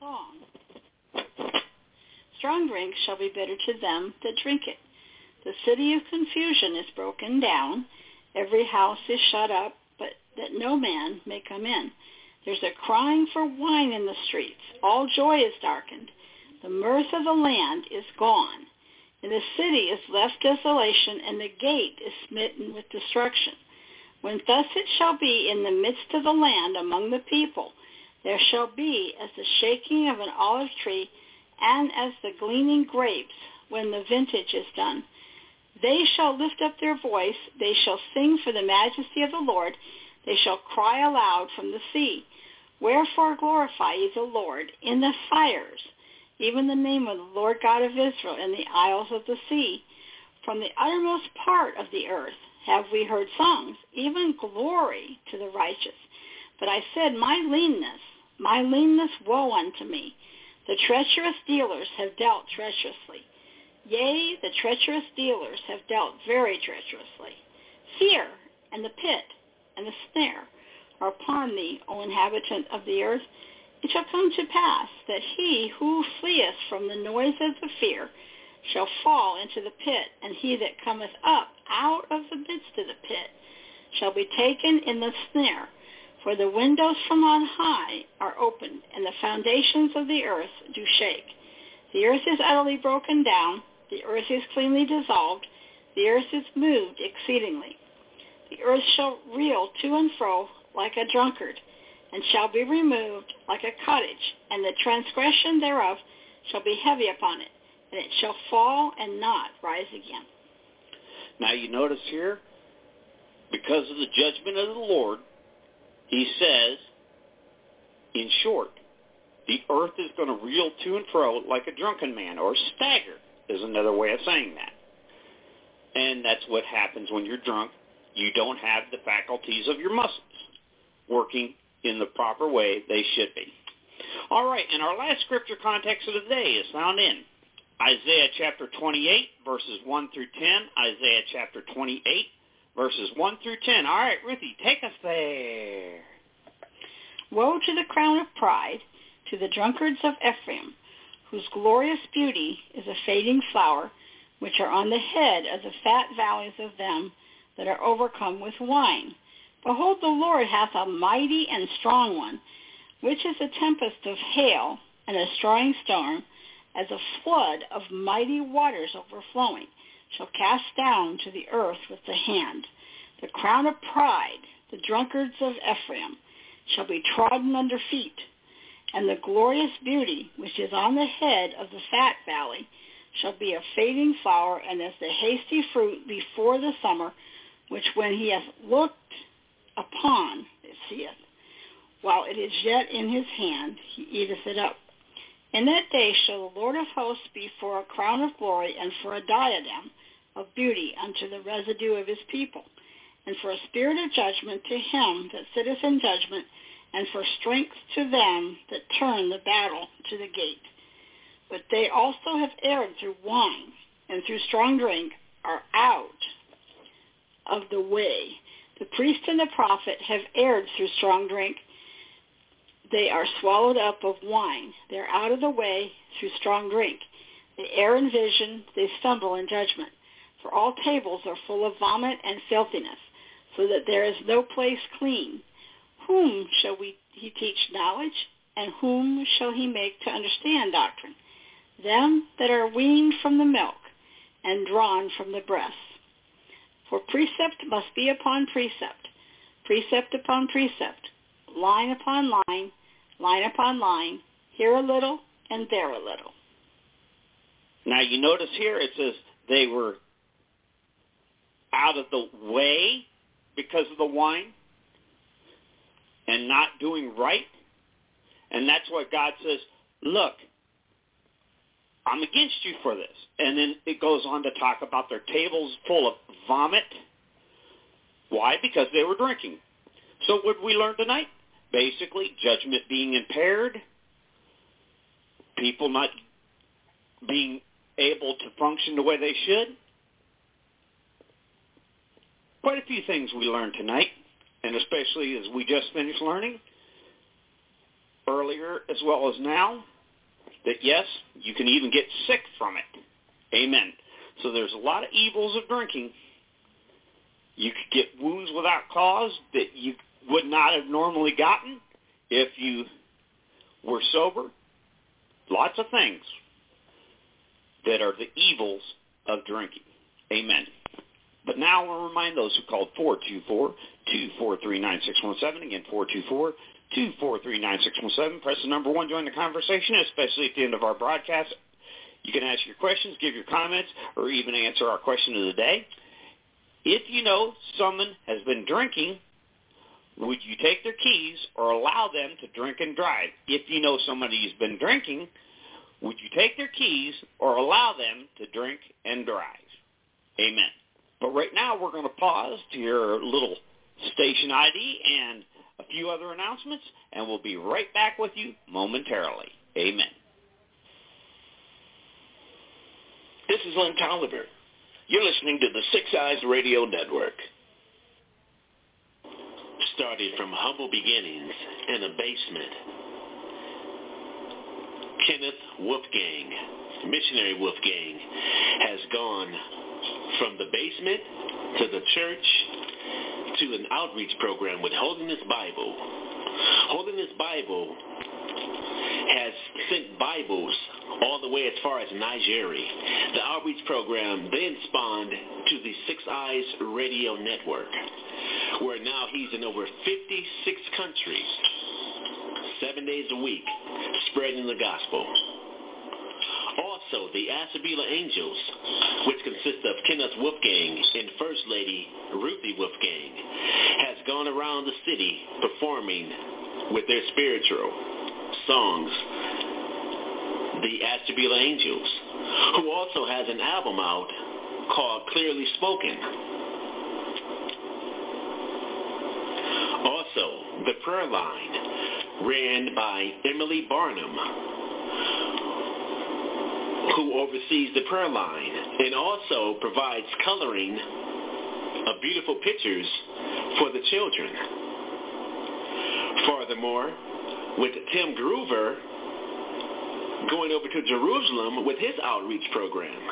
song. Strong drink shall be bitter to them that drink it. The city of confusion is broken down. Every house is shut up, but that no man may come in. There's a crying for wine in the streets. All joy is darkened. The mirth of the land is gone. And the city is left desolation, and the gate is smitten with destruction. When thus it shall be in the midst of the land among the people, there shall be as the shaking of an olive tree, and as the gleaning grapes when the vintage is done. They shall lift up their voice, they shall sing for the majesty of the Lord, they shall cry aloud from the sea. Wherefore glorify ye the Lord in the fires, even the name of the Lord God of Israel in the isles of the sea. From the uttermost part of the earth have we heard songs, even glory to the righteous. But I said, my leanness, my leanness, woe unto me. The treacherous dealers have dealt treacherously. Yea, the treacherous dealers have dealt very treacherously. Fear and the pit and the snare are upon thee, O inhabitant of the earth. It shall come to pass that he who fleeth from the noise of the fear shall fall into the pit, and he that cometh up out of the midst of the pit shall be taken in the snare. For the windows from on high are opened, and the foundations of the earth do shake. The earth is utterly broken down, the earth is cleanly dissolved, the earth is moved exceedingly. The earth shall reel to and fro like a drunkard, and shall be removed like a cottage, and the transgression thereof shall be heavy upon it, and it shall fall and not rise again. Now you notice here, because of the judgment of the Lord, he says, in short, the earth is going to reel to and fro like a drunken man, or stagger is another way of saying that. And that's what happens when you're drunk. You don't have the faculties of your muscles working in the proper way they should be. All right, and our last scripture context of the day is found in Isaiah chapter twenty-eight, verses one through ten. Isaiah chapter twenty-eight, verses one through ten. All right, Ruthie, take us there. Woe to the crown of pride, to the drunkards of Ephraim, whose glorious beauty is a fading flower, which are on the head of the fat valleys of them that are overcome with wine. Behold, the Lord hath a mighty and strong one, which is a tempest of hail and a destroying storm, as a flood of mighty waters overflowing, shall cast down to the earth with the hand. The crown of pride, the drunkards of Ephraim, shall be trodden under feet, and the glorious beauty which is on the head of the fat valley shall be a fading flower, and as the hasty fruit before the summer, which when he hath looked upon it seeth, while it is yet in his hand, he eateth it up. In that day shall the Lord of hosts be for a crown of glory, and for a diadem of beauty unto the residue of his people. and for a spirit of judgment to him that sitteth in judgment, and for strength to them that turn the battle to the gate. But they also have erred through wine, and through strong drink are out of the way. The priest and the prophet have erred through strong drink. They are swallowed up of wine. They are out of the way through strong drink. They err in vision. They stumble in judgment. For all tables are full of vomit and filthiness, so that there is no place clean. Whom shall we, he teach knowledge? And whom shall he make to understand doctrine? Them that are weaned from the milk and drawn from the breast. For precept must be upon precept, precept upon precept, line upon line, line upon line, here a little and there a little. Now you notice here it says they were out of the way because of the wine and not doing right. And that's what God says, look, I'm against you for this. And then it goes on to talk about their tables full of vomit. Why? Because they were drinking. So what did we learn tonight? Basically, judgment being impaired, people not being able to function the way they should. Quite a few things we learned tonight, and especially as we just finished learning earlier as well as now, that yes, you can even get sick from it. Amen. So there's a lot of evils of drinking. You could get wounds without cause that you would not have normally gotten if you were sober. Lots of things that are the evils of drinking. Amen. But now I want to remind those who called four two four, two four three, nine six one seven. Again, four two four, two four three, nine six one seven. Press the number one, join the conversation, especially at the end of our broadcast. You can ask your questions, give your comments, or even answer our question of the day. If you know someone has been drinking, would you take their keys or allow them to drink and drive? If you know somebody who's been drinking, would you take their keys or allow them to drink and drive? Amen. But right now we're going to pause to hear a little station I D and a few other announcements, and we'll be right back with you momentarily. Amen. This is Lynn Tolliver. You're listening to the Six Eyes Radio Network. Started from humble beginnings in a basement, Kenneth Wolfgang, missionary Wolfgang, has gone from the basement to the church to an outreach program with Holiness Bible. Holiness Bible has sent Bibles all the way as far as Nigeria. The outreach program then spawned to the Six Eyes Radio Network, where now he's in over fifty-six countries, seven days a week, spreading the gospel. Also, the Asabila Angels, which consist of Kenneth Wolfgang and First Lady Ruthie Wolfgang, has gone around the city performing with their spiritual songs. The Asabila Angels, who also has an album out called Clearly Spoken. Also, the prayer line, ran by Emily Barnum, who oversees the prayer line and also provides coloring of beautiful pictures for the children. Furthermore, with Tim Groover going over to Jerusalem with his outreach program.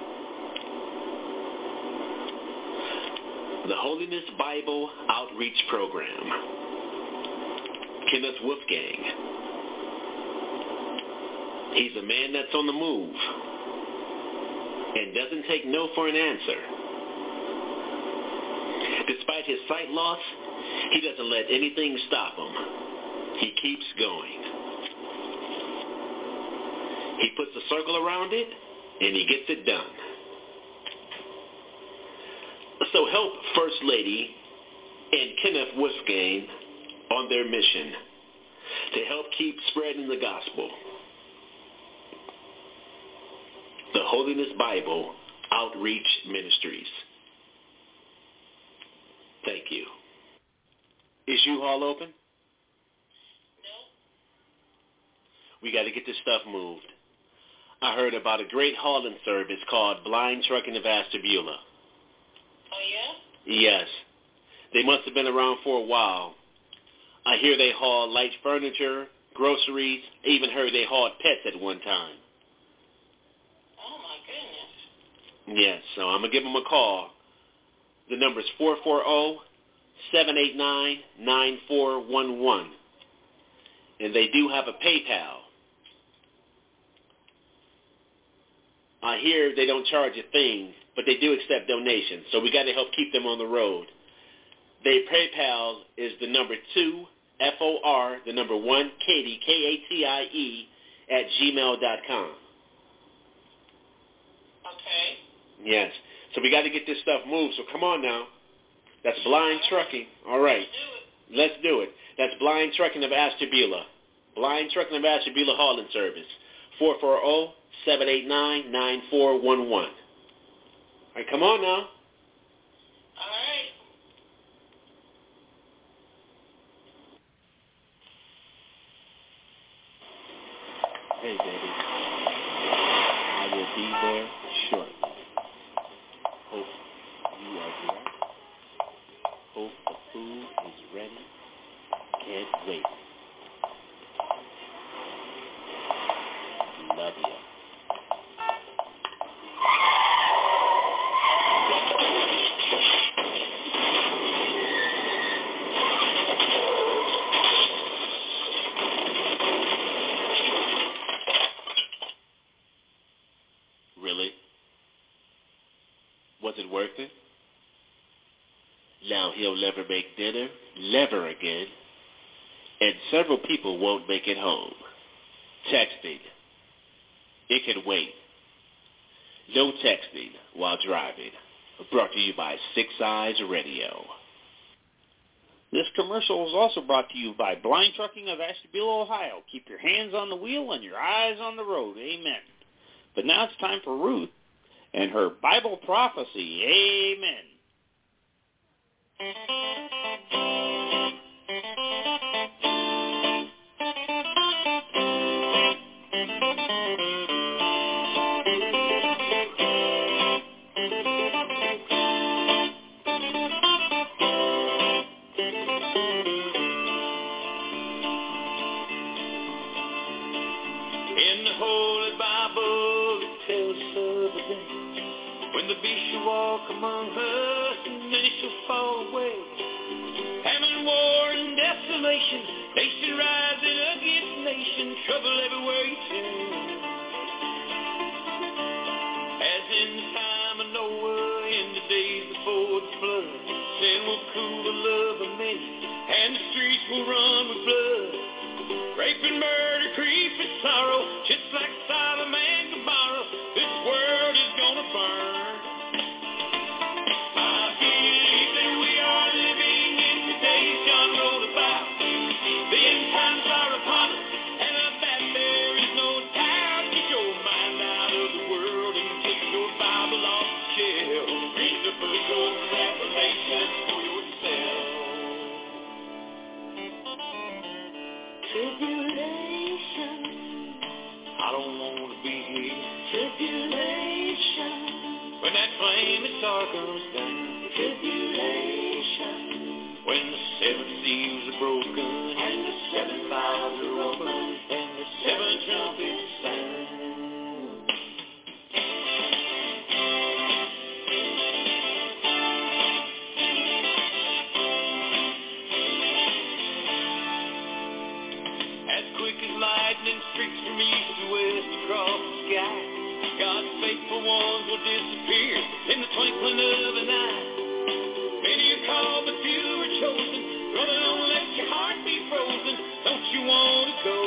The Holiness Bible Outreach Program. Kenneth Wolfgang. He's a man that's on the move and doesn't take no for an answer. Despite his sight loss, he doesn't let anything stop him. He keeps going. He puts a circle around it, and he gets it done. So help First Lady and Kenneth Wolfgang on their mission to help keep spreading the gospel. The Holiness Bible Outreach Ministries. Thank you. Is U-Haul open? No. We got to get this stuff moved. I heard about a great hauling service called Blind Trucking of Ashtabula. Oh, yeah? Yes. They must have been around for a while. I hear they haul light furniture, groceries. I even heard they hauled pets at one time. Oh, my goodness. Yes, so I'm going to give them a call. The number is four four zero, seven eight nine, nine four one one. And they do have a PayPal. I hear they don't charge a thing, but they do accept donations, so we got to help keep them on the road. Their PayPal is the number two, F O R, the number one, Katie, K A T I E, at gmail dot com. Okay. Yes. So we got to get this stuff moved, so come on now. That's Blind Trucking. All right. Let's do it. That's Blind Trucking of Ashtabula. Blind Trucking of Ashtabula Hauling Service. four four zero, seven eight nine, nine four one one. All right, come on now. All right. Hey, baby. I will be there shortly. Hope you are blessed. Hope the food is ready. Can't wait. Love you. Really? Was it worth it? Now he'll never make dinner, never again, and several people won't make it home. Texting. It can wait. No texting while driving. Brought to you by Six Eyes Radio. This commercial is also brought to you by Blind Trucking of Ashtabula, Ohio. Keep your hands on the wheel and your eyes on the road. Amen. But now it's time for Ruth and her Bible prophecy. Amen. In the Holy Bible, it tells us of a day when the beast shall walk among us, and then he shall fall away. Famine, war, and desolation, nation rising against nation, trouble everywhere you turn. As in the time of Noah, in the days before the flood, sin will cool the love of many, and the streets will run with blood. Rape and murder, grief and sorrow, just like Sodom and Gomorrah, this world is gonna burn. I believe that we are living in the days John wrote about. The end times are upon us, and of that there is no doubt. Get your mind out of the world and take your Bible off the shelf. Read the book of Revelation for yourself. Tribulation, I don't want to be here. Tribulation, when that flaming star comes down. Tribulation, when the seven seals are broken, and the seven vials are open, and the seven trumpets sound. As quick as lightning streaks from east to west across the sky, God's faithful ones will disappear in the twinkling of an eye. Many are called, but few are chosen. Brother, don't let your heart be frozen. Don't you want to go?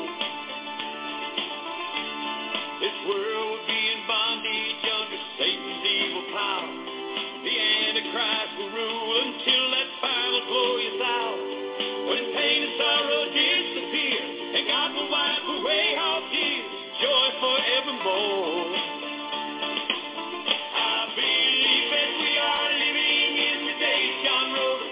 This world will be in bondage under Satan's evil power. The Antichrist will rule until that final glorious hour, when pain and sorrow disappear, and God will wipe away all tears, joy forevermore. I believe that we are living in the days John wrote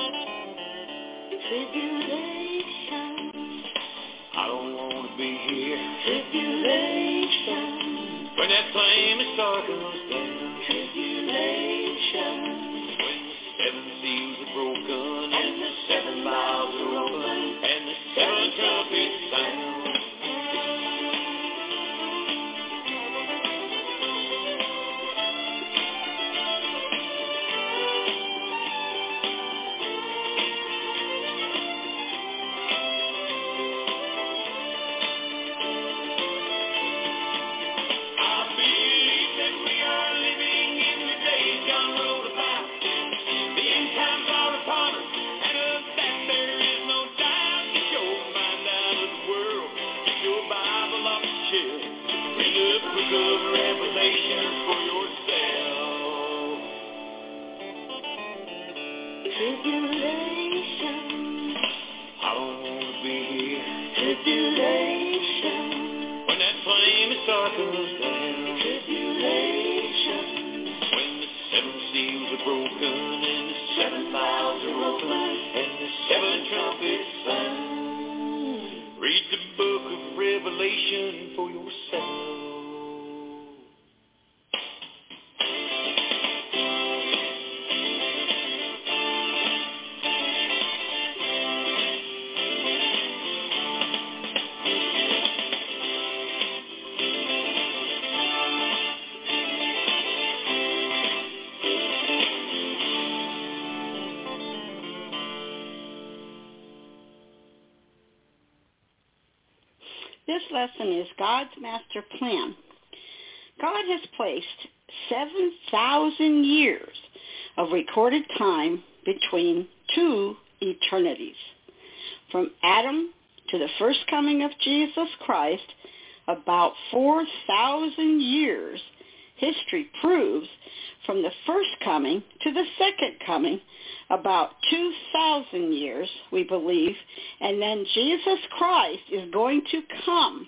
Tribulation. I don't want to be here. Tribulation. When that flame of star comes down. Tribulation. When the seven seals are broken and the seven vials are open and the seven trumpets sound. Tribulation. I don't want to be here. Tribulation. When that flame of star comes down. Tribulation. When the seven seals are broken and the seven vials are open and the seven trumpets sound. Read the book of Revelation for yourself. This lesson is God's master plan. God has placed seven thousand years of recorded time between two eternities. From Adam to the first coming of Jesus Christ, about four thousand years, history proves, from the first coming to the second coming, about two thousand years, we believe, and then Jesus Christ is going to come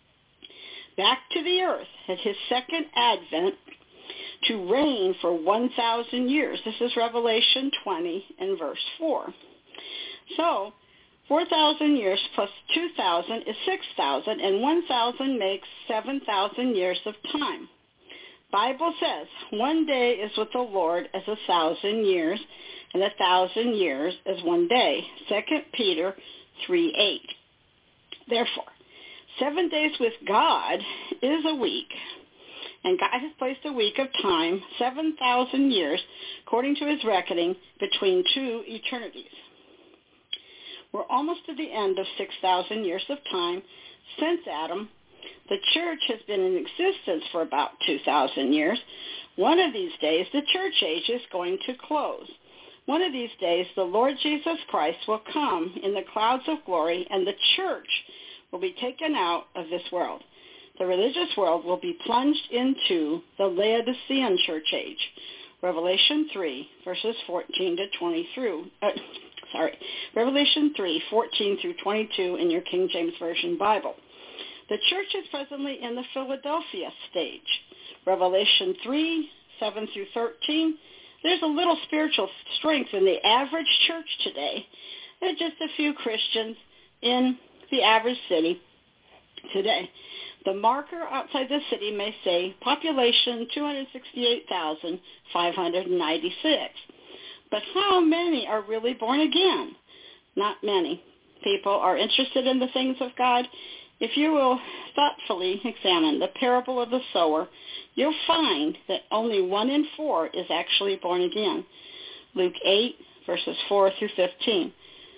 back to the earth at his second advent to reign for one thousand years. This is Revelation twenty and verse four. So, four thousand years plus two thousand is six thousand, and one thousand makes seven thousand years of time. Bible says, one day is with the Lord as a thousand years, and a thousand years as one day. Second Peter three eight. Therefore, seven days with God is a week, and God has placed a week of time, seven thousand years, according to his reckoning, between two eternities. We're almost to the end of six thousand years of time since Adam. The church has been in existence for about two thousand years. One of these days, the church age is going to close. One of these days, the Lord Jesus Christ will come in the clouds of glory, and the church will be taken out of this world. The religious world will be plunged into the Laodicean church age. Revelation three, verses fourteen to twenty through, uh, sorry, Revelation three, fourteen through twenty-two in your King James Version Bible. The church is presently in the Philadelphia stage. Revelation three, seven through thirteen. There's a little spiritual strength in the average church today. There are just a few Christians in the average city today. The marker outside the city may say population two hundred sixty-eight thousand five hundred ninety-six. But how many are really born again? Not many. People are interested in the things of God. If you will thoughtfully examine the parable of the sower, you'll find that only one in four is actually born again. Luke eight, verses four through fifteen.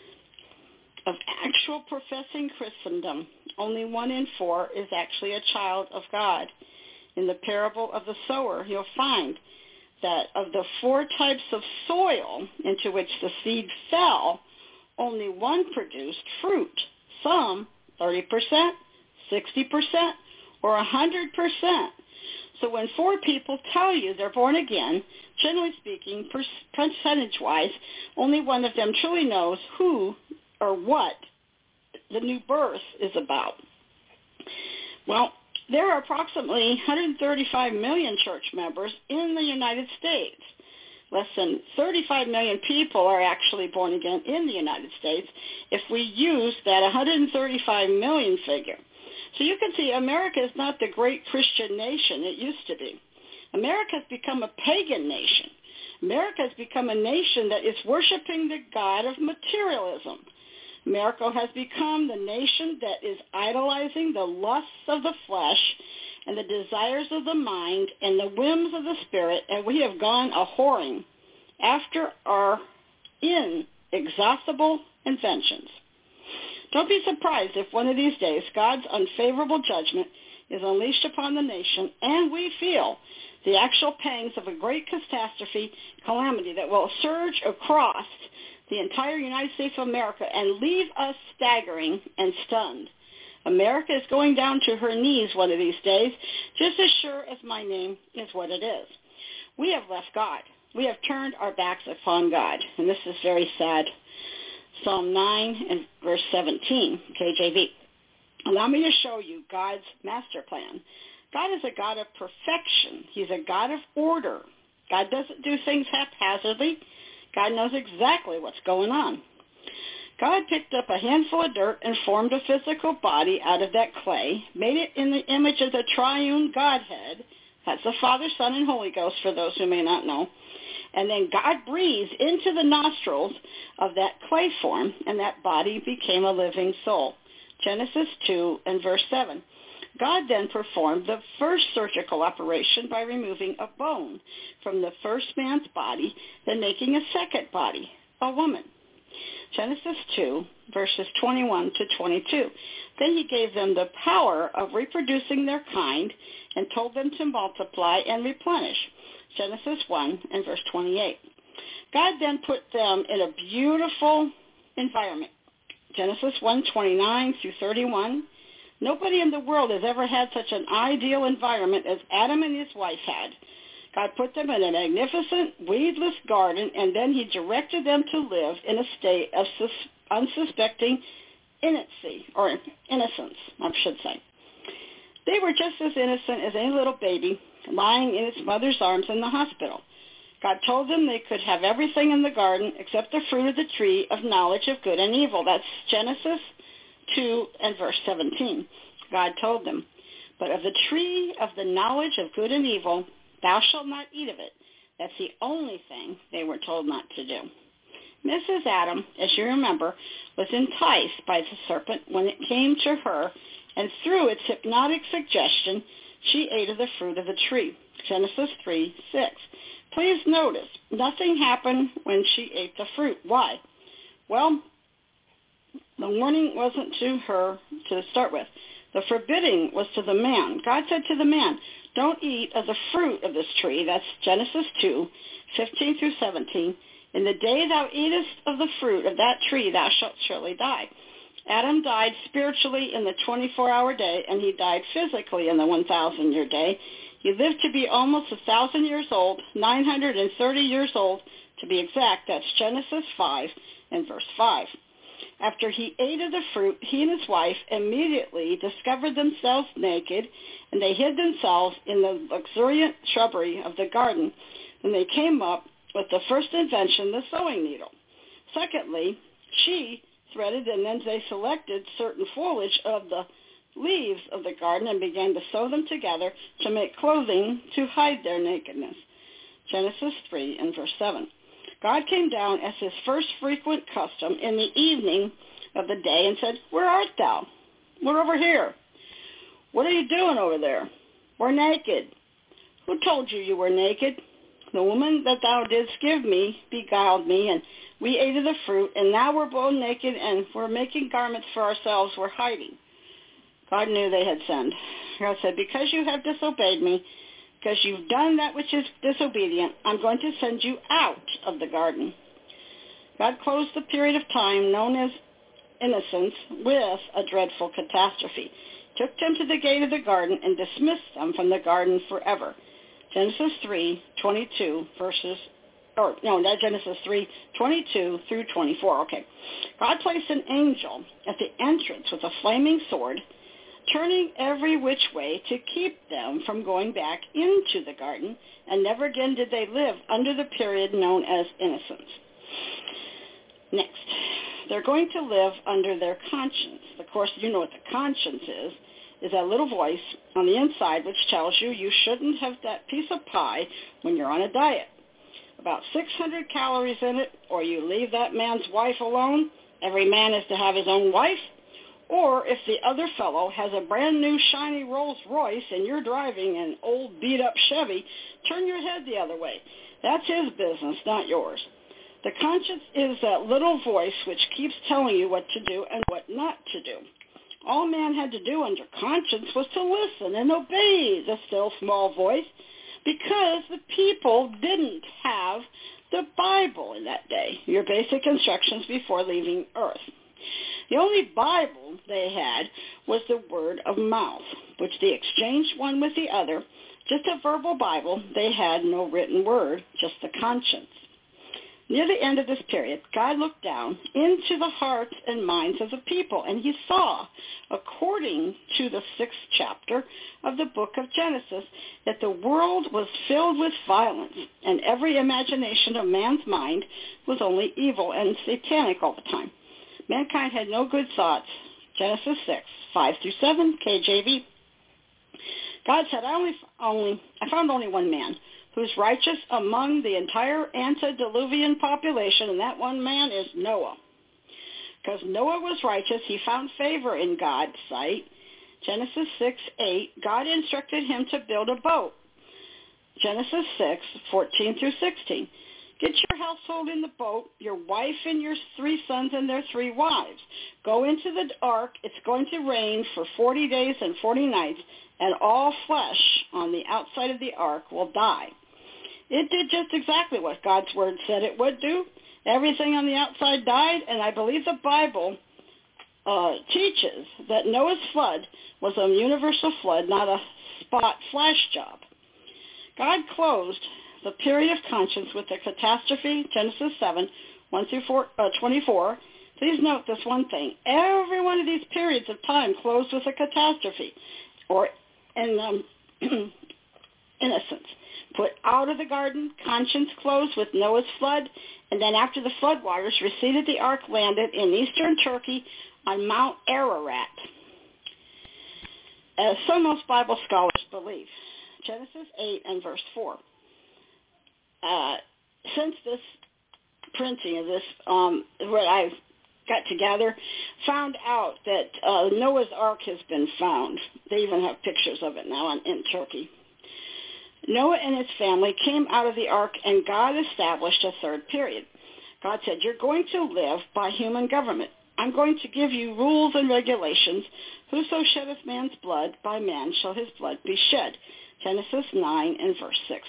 Of actual professing Christendom, only one in four is actually a child of God. In the parable of the sower, you'll find that of the four types of soil into which the seed fell, only one produced fruit. Some thirty percent, sixty percent, or one hundred percent. So when four people tell you they're born again, generally speaking, percentage-wise, only one of them truly knows who or what the new birth is about. Well, there are approximately one hundred thirty-five million church members in the United States. less than thirty-five million people are actually born again in the United States if we use that one hundred thirty-five million figure. So you can see America is not the great Christian nation it used to be. America has become a pagan nation. America has become a nation that is worshiping the god of materialism. America has become the nation that is idolizing the lusts of the flesh and the desires of the mind and the whims of the spirit, and we have gone a-whoring after our inexhaustible inventions. Don't be surprised if one of these days God's unfavorable judgment is unleashed upon the nation and we feel the actual pangs of a great catastrophe, calamity that will surge across the entire United States of America and leave us staggering and stunned. America is going down to her knees one of these days, just as sure as my name is what it is. We have left God. We have turned our backs upon God, and this is very sad. Psalm nine and verse seventeen, K J V. Allow me to show you God's master plan. God is a God of perfection. He's a God of order. God doesn't do things haphazardly. God knows exactly what's going on. God picked up a handful of dirt and formed a physical body out of that clay, made it in the image of the triune Godhead. That's the Father, Son, and Holy Ghost, for those who may not know. And then God breathed into the nostrils of that clay form, and that body became a living soul. Genesis two and verse seven. God then performed the first surgical operation by removing a bone from the first man's body, then making a second body, a woman. Genesis two, verses twenty-one to twenty-two. Then he gave them the power of reproducing their kind and told them to multiply and replenish. Genesis one and verse twenty-eight. God then put them in a beautiful environment. Genesis one, twenty-nine through thirty-one. Nobody in the world has ever had such an ideal environment as Adam and his wife had. God put them in a magnificent, weedless garden, and then he directed them to live in a state of sus- unsuspecting innocency, or innocence, I should say. They were just as innocent as any little baby lying in its mother's arms in the hospital. God told them they could have everything in the garden except the fruit of the tree of knowledge of good and evil. That's Genesis two and verse seventeen. God told them, but of the tree of the knowledge of good and evil, thou shalt not eat of it. That's the only thing they were told not to do. Missus Adam, as you remember, was enticed by the serpent when it came to her, and through its hypnotic suggestion, she ate of the fruit of the tree. Genesis three, six. Please notice, nothing happened when she ate the fruit. Why? Well, the warning wasn't to her to start with. The forbidding was to the man. God said to the man, don't eat of the fruit of this tree. That's Genesis two, fifteen through seventeen. In the day thou eatest of the fruit of that tree, thou shalt surely die. Adam died spiritually in the twenty-four hour day, and he died physically in the one thousand year day. He lived to be almost one thousand years old, nine hundred thirty years old to be exact. That's Genesis five and verse five. After he ate of the fruit, he and his wife immediately discovered themselves naked, and they hid themselves in the luxuriant shrubbery of the garden. And they came up with the first invention, the sewing needle. Secondly, she threaded, and then they selected certain foliage of the leaves of the garden and began to sew them together to make clothing to hide their nakedness. Genesis three and verse seven. God came down as his first frequent custom in the evening of the day and said, where art thou? We're over here. What are you doing over there? We're naked. Who told you you were naked? The woman that thou didst give me beguiled me, and we ate of the fruit, and now we're both naked, and we're making garments for ourselves. We're hiding. God knew they had sinned. God said, because you have disobeyed me, because you've done that which is disobedient, I'm going to send you out of the garden. God closed the period of time known as innocence with a dreadful catastrophe. Took them to the gate of the garden and dismissed them from the garden forever. Genesis three, twenty-two, verses, or no, not Genesis three, twenty-two through twenty-four. Okay. God placed an angel at the entrance with a flaming sword turning every which way to keep them from going back into the garden, and never again did they live under the period known as innocence. Next, they're going to live under their conscience. Of course, you know what the conscience is, is that little voice on the inside which tells you you shouldn't have that piece of pie when you're on a diet. About six hundred calories in it, or you leave that man's wife alone. Every man is to have his own wife. Or if the other fellow has a brand new shiny Rolls Royce and you're driving an old beat-up Chevy, turn your head the other way. That's his business, not yours. The conscience is that little voice which keeps telling you what to do and what not to do. All man had to do under conscience was to listen and obey the still small voice, because the people didn't have the Bible in that day, your basic instructions before leaving earth. The only Bible they had was the word of mouth, which they exchanged one with the other. Just a verbal Bible. They had no written word, just the conscience. Near the end of this period, God looked down into the hearts and minds of the people, and he saw, according to the sixth chapter of the book of Genesis, that the world was filled with violence, and every imagination of man's mind was only evil and satanic all the time. Mankind had no good thoughts. Genesis six, five through seven, K J V. God said, I only, only, I found only one man who's righteous among the entire antediluvian population, and that one man is Noah. Because Noah was righteous, he found favor in God's sight. Genesis six, eight, God instructed him to build a boat. Genesis six, fourteen through sixteen. Get your household in the boat, your wife and your three sons and their three wives. Go into the ark. It's going to rain for forty days and forty nights, and all flesh on the outside of the ark will die. It did just exactly what God's word said it would do. Everything on the outside died, and I believe the Bible uh, teaches that Noah's flood was a universal flood, not a spot flash job. God closed the period of conscience with the catastrophe, Genesis seven, one through four, uh, twenty-four. Please note this one thing. Every one of these periods of time closed with a catastrophe or in um, innocence. Put out of the garden, conscience closed with Noah's flood, and then after the flood waters receded, the ark landed in eastern Turkey on Mount Ararat, as some most Bible scholars believe. Genesis eight and verse four. Uh, since this printing of this, um, what I've got together, found out that uh, Noah's Ark has been found. They even have pictures of it now in, in Turkey. Noah and his family came out of the ark, and God established a third period. God said, you're going to live by human government. I'm going to give you rules and regulations. Whoso sheddeth man's blood, by man shall his blood be shed. Genesis nine and verse six.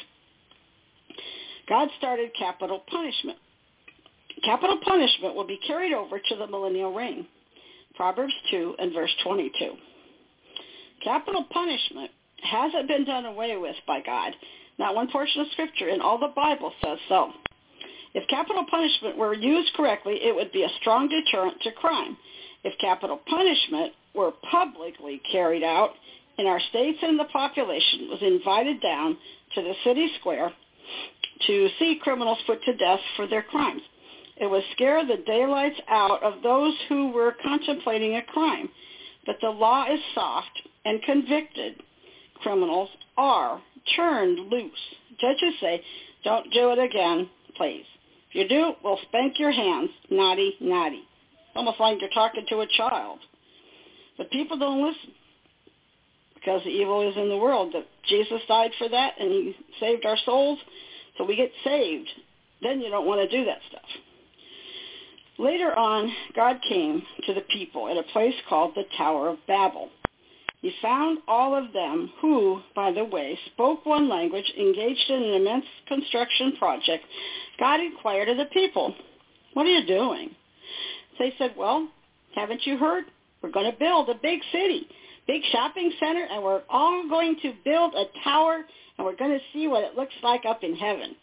God started capital punishment. Capital punishment will be carried over to the millennial reign. Proverbs two and verse twenty-two. Capital punishment hasn't been done away with by God. Not one portion of Scripture in all the Bible says so. If capital punishment were used correctly, it would be a strong deterrent to crime. If capital punishment were publicly carried out in our states and the population was invited down to the city square to see criminals put to death for their crimes, it would scare the daylights out of those who were contemplating a crime. But the law is soft, and convicted criminals are turned loose. Judges say, don't do it again, please. If you do, we'll spank your hands. Naughty, naughty. Almost like you're talking to a child. But people don't listen because the evil is in the world. That Jesus died for that, and he saved our souls, so we get saved. Then you don't want to do that stuff. Later on, God came to the people at a place called the Tower of Babel. He found all of them who, by the way, spoke one language, engaged in an immense construction project. God inquired of the people, what are you doing? They said, well, haven't you heard? We're going to build a big city, big shopping center, and we're all going to build a tower, and we're going to see what it looks like up in heaven.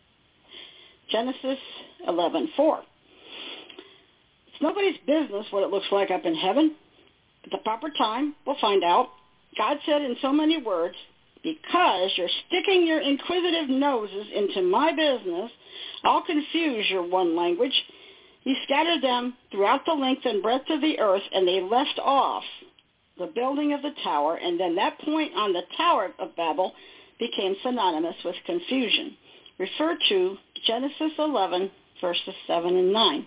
Genesis eleven four. It's nobody's business what it looks like up in heaven. At the proper time, we'll find out. God said in so many words, because you're sticking your inquisitive noses into my business, I'll confuse your one language. He scattered them throughout the length and breadth of the earth, and they left off the building of the tower, and then that point on the Tower of Babel became synonymous with confusion. Refer to Genesis eleven, verses seven and nine.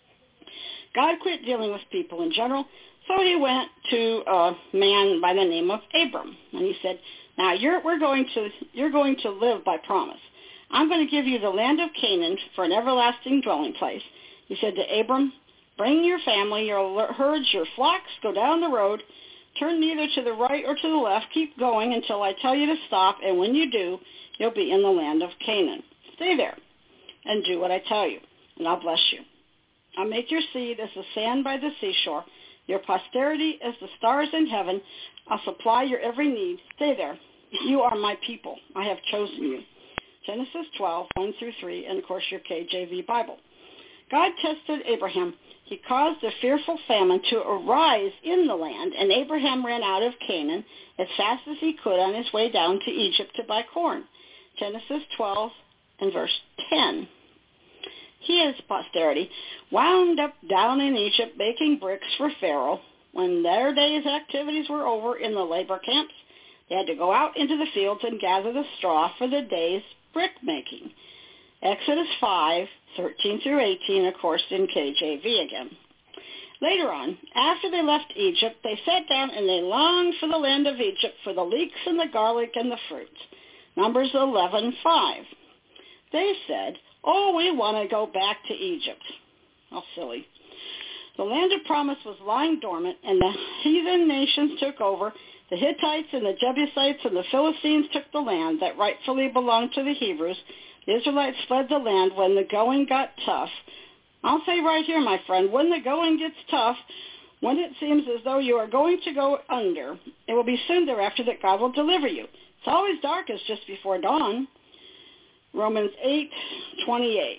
God quit dealing with people in general, so he went to a man by the name of Abram, and he said, now you're, we're going to, you're going to live by promise. I'm going to give you the land of Canaan for an everlasting dwelling place. He said to Abram, bring your family, your herds, your flocks, go down the road, turn neither to the right or to the left, keep going until I tell you to stop, and when you do, you'll be in the land of Canaan. Stay there and do what I tell you, and I'll bless you. I'll make your seed as the sand by the seashore, your posterity as the stars in heaven. I'll supply your every need. Stay there. You are my people. I have chosen you. Genesis twelve, one through three, and of course your K J V Bible. God tested Abraham. He caused a fearful famine to arise in the land, and Abraham ran out of Canaan as fast as he could on his way down to Egypt to buy corn. Genesis twelve and verse ten. His posterity wound up down in Egypt baking bricks for Pharaoh. When their day's activities were over in the labor camps, they had to go out into the fields and gather the straw for the day's brick making. Exodus five, thirteen through eighteen, of course, in K J V again. Later on, after they left Egypt, they sat down and they longed for the land of Egypt, for the leeks and the garlic and the fruits. Numbers eleven five. They said, oh, we want to go back to Egypt. How silly. The land of promise was lying dormant, and the heathen nations took over. The Hittites and the Jebusites and the Philistines took the land that rightfully belonged to the Hebrews. The Israelites fled the land when the going got tough. I'll say right here, my friend, when the going gets tough, when it seems as though you are going to go under, it will be soon thereafter that God will deliver you. It's always darkest just before dawn. Romans eight twenty-eight.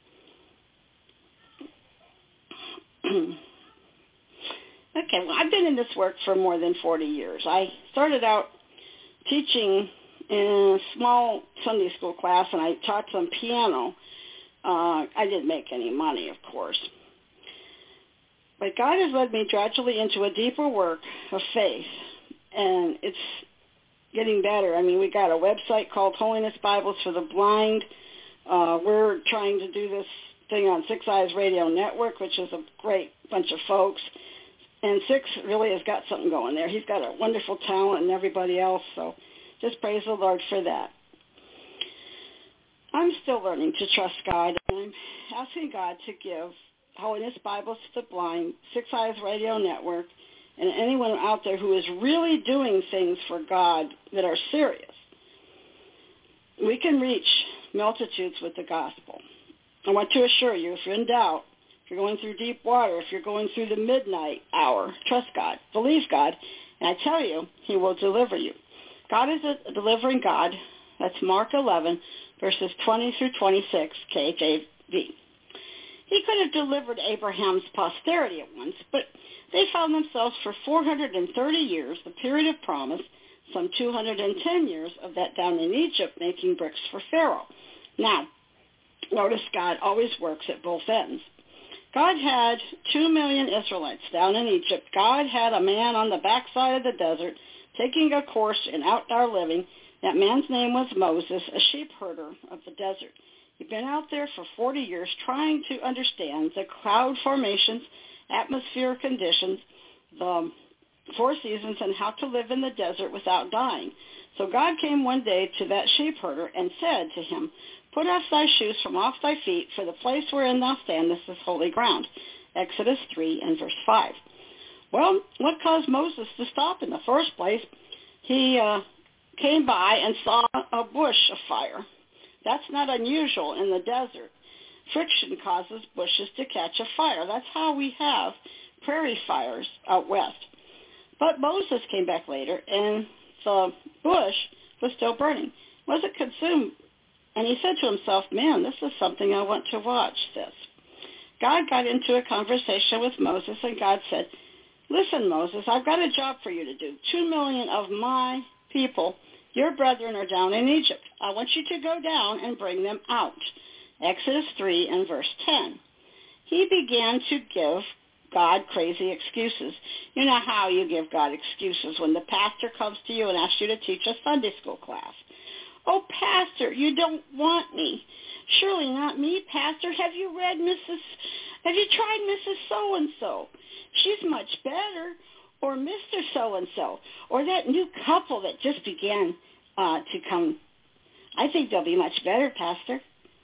Okay, well, I've been in this work for more than forty years. I started out teaching in a small Sunday school class, and I taught some piano. Uh, I didn't make any money, of course. But God has led me gradually into a deeper work of faith, and it's getting better. I mean, we got a website called Holiness Bibles for the Blind. Uh, we're trying to do this thing on Six Eyes Radio Network, which is a great bunch of folks. And Six really has got something going there. He's got a wonderful talent and everybody else, so just praise the Lord for that. I'm still learning to trust God, and I'm asking God to give Holiness Bibles to the Blind, Six Eyes Radio Network, and anyone out there who is really doing things for God that are serious. We can reach multitudes with the gospel. I want to assure you, if you're in doubt, if you're going through deep water, if you're going through the midnight hour, trust God, believe God, and I tell you, he will deliver you. God is a delivering God. That's Mark eleven, verses twenty through twenty-six, K J V. He could have delivered Abraham's posterity at once, but they found themselves for four hundred thirty years, the period of promise, some two hundred ten years of that down in Egypt, making bricks for Pharaoh. Now, notice God always works at both ends. God had two million Israelites down in Egypt. God had a man on the backside of the desert taking a course in outdoor living. That man's name was Moses, a sheep herder of the desert. He'd been out there for forty years trying to understand the cloud formations, atmospheric conditions, the four seasons, and how to live in the desert without dying. So God came one day to that sheep herder and said to him, put off thy shoes from off thy feet, for the place wherein thou standest is holy ground. Exodus three and verse five. Well, what caused Moses to stop in the first place? He uh, came by and saw a bush afire. That's not unusual in the desert. Friction causes bushes to catch a fire. That's how we have prairie fires out west. But Moses came back later, and the bush was still burning. It wasn't consumed. And he said to himself, man, this is something I want to watch this. God got into a conversation with Moses, and God said, Listen, Moses, I've got a job for you to do. Two million of my people, your brethren, are down in Egypt. I want you to go down and bring them out. Exodus three and verse ten. He began to give God crazy excuses. You know how you give God excuses when the pastor comes to you and asks you to teach a Sunday school class. Oh, pastor, you don't want me. Surely not me, pastor. Have you read Missus Have you tried Missus So-and-so? She's much better. Or Mister So-and-so. Or that new couple that just began uh, to come. I think they'll be much better, pastor.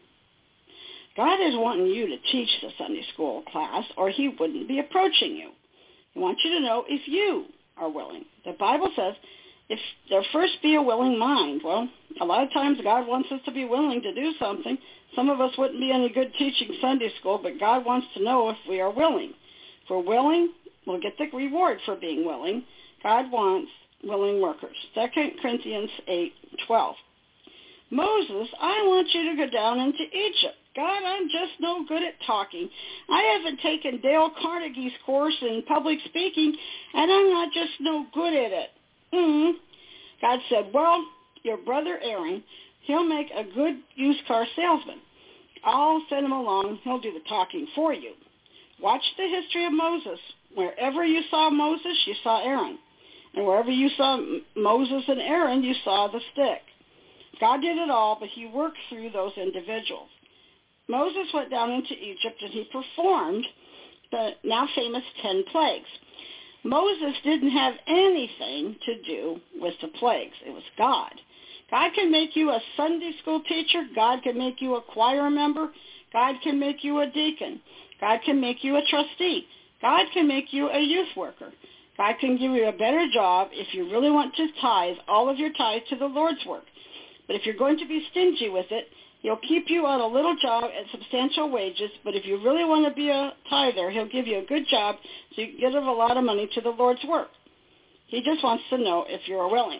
God is wanting you to teach the Sunday school class, or he wouldn't be approaching you. He wants you to know if you are willing. The Bible says, if there first be a willing mind. Well, a lot of times God wants us to be willing to do something. Some of us wouldn't be any good teaching Sunday school, but God wants to know if we are willing. If we're willing, we'll get the reward for being willing. God wants willing workers. Second Corinthians eight twelve. Moses, I want you to go down into Egypt. God, I'm just no good at talking. I haven't taken Dale Carnegie's course in public speaking, and I'm not just no good at it. Mm-hmm. God said, well, your brother Aaron, he'll make a good used car salesman. I'll send him along. He'll do the talking for you. Watch the history of Moses. Wherever you saw Moses, you saw Aaron. And wherever you saw Moses and Aaron, you saw the stick. God did it all, but he worked through those individuals. Moses went down into Egypt and he performed the now famous ten plagues. Moses didn't have anything to do with the plagues. It was God. God can make you a Sunday school teacher. God can make you a choir member. God can make you a deacon. God can make you a trustee. God can make you a youth worker. God can give you a better job if you really want to tithe all of your tithe to the Lord's work. But if you're going to be stingy with it, he'll keep you on a little job at substantial wages, but if you really want to be a tither, he'll give you a good job so you can give a lot of money to the Lord's work. He just wants to know if you're willing.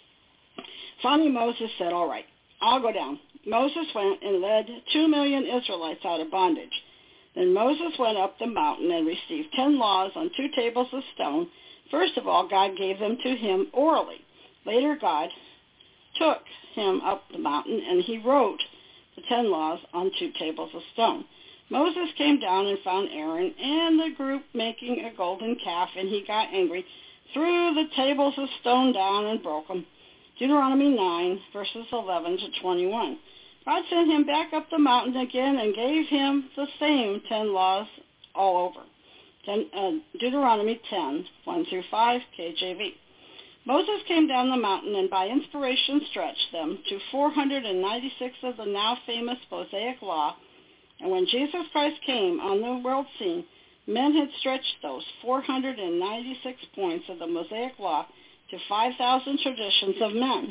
Finally, Moses said, all right, I'll go down. Moses went and led two million Israelites out of bondage. Then Moses went up the mountain and received ten laws on two tables of stone. First of all, God gave them to him orally. Later, God took him up the mountain, and he wrote the ten laws on two tables of stone. Moses came down and found Aaron and the group making a golden calf, and he got angry, threw the tables of stone down and broke them. Deuteronomy nine, verses eleven to twenty-one. God sent him back up the mountain again and gave him the same ten laws all over. Ten, uh, Deuteronomy ten, one through five, K J V. Moses came down the mountain and by inspiration stretched them to four hundred ninety-six of the now famous Mosaic Law. And when Jesus Christ came on the world scene, men had stretched those four hundred ninety-six points of the Mosaic Law to five thousand traditions of men.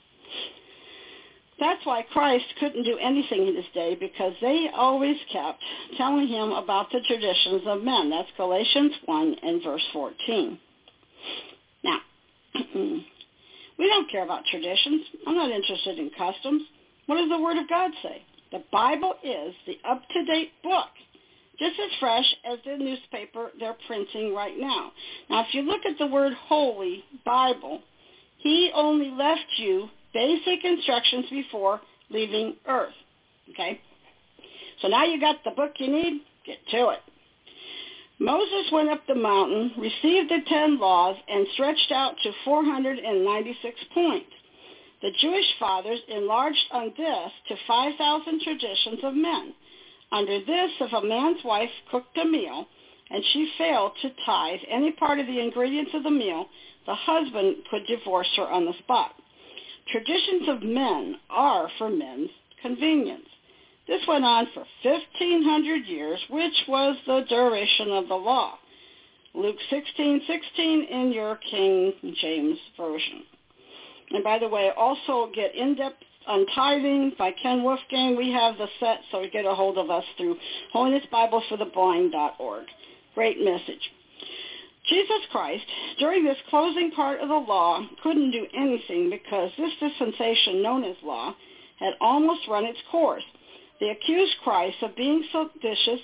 That's why Christ couldn't do anything in his day, because they always kept telling him about the traditions of men. That's Galatians one and verse fourteen. Now, we don't care about traditions. I'm not interested in customs. What does the Word of God say? The Bible is the up-to-date book, just as fresh as the newspaper they're printing right now. Now, if you look at the word Holy Bible, he only left you basic instructions before leaving Earth, okay? So now you got the book you need, get to it. Moses went up the mountain, received the ten laws, and stretched out to four hundred ninety-six points. The Jewish fathers enlarged on this to five thousand traditions of men. Under this, if a man's wife cooked a meal and she failed to tithe any part of the ingredients of the meal, the husband could divorce her on the spot. Traditions of men are for men's convenience. This went on for fifteen hundred years, which was the duration of the law. Luke sixteen sixteen in your King James Version. And by the way, also get in-depth on tithing by Ken Wolfgang. We have the set, so get a hold of us through holiness bibles for the blind dot org. Great message. Jesus Christ, during this closing part of the law, couldn't do anything because this dispensation known as law had almost run its course. They accused Christ of being seditious,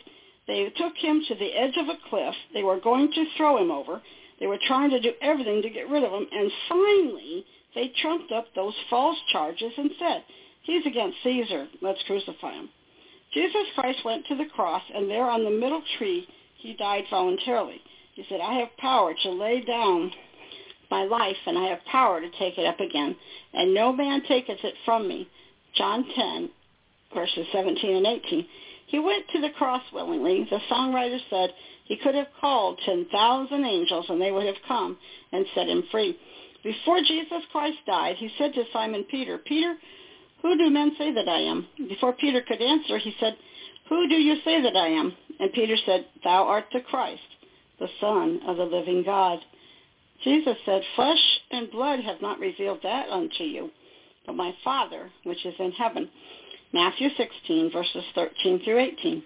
They took him to the edge of a cliff. They were going to throw him over. They were trying to do everything to get rid of him. And finally, they trumped up those false charges and said, he's against Caesar. Let's crucify him. Jesus Christ went to the cross, and there on the middle tree, he died voluntarily. He said, I have power to lay down my life, and I have power to take it up again. And no man taketh it from me. John ten, verses seventeen and eighteen. He went to the cross willingly. The songwriter said he could have called ten thousand angels, and they would have come and set him free. Before Jesus Christ died, he said to Simon Peter, Peter, who do men say that I am? Before Peter could answer, he said, who do you say that I am? And Peter said, thou art the Christ, the Son of the living God. Jesus said, flesh and blood have not revealed that unto you, but my Father, which is in heaven. Matthew sixteen, verses thirteen through eighteen.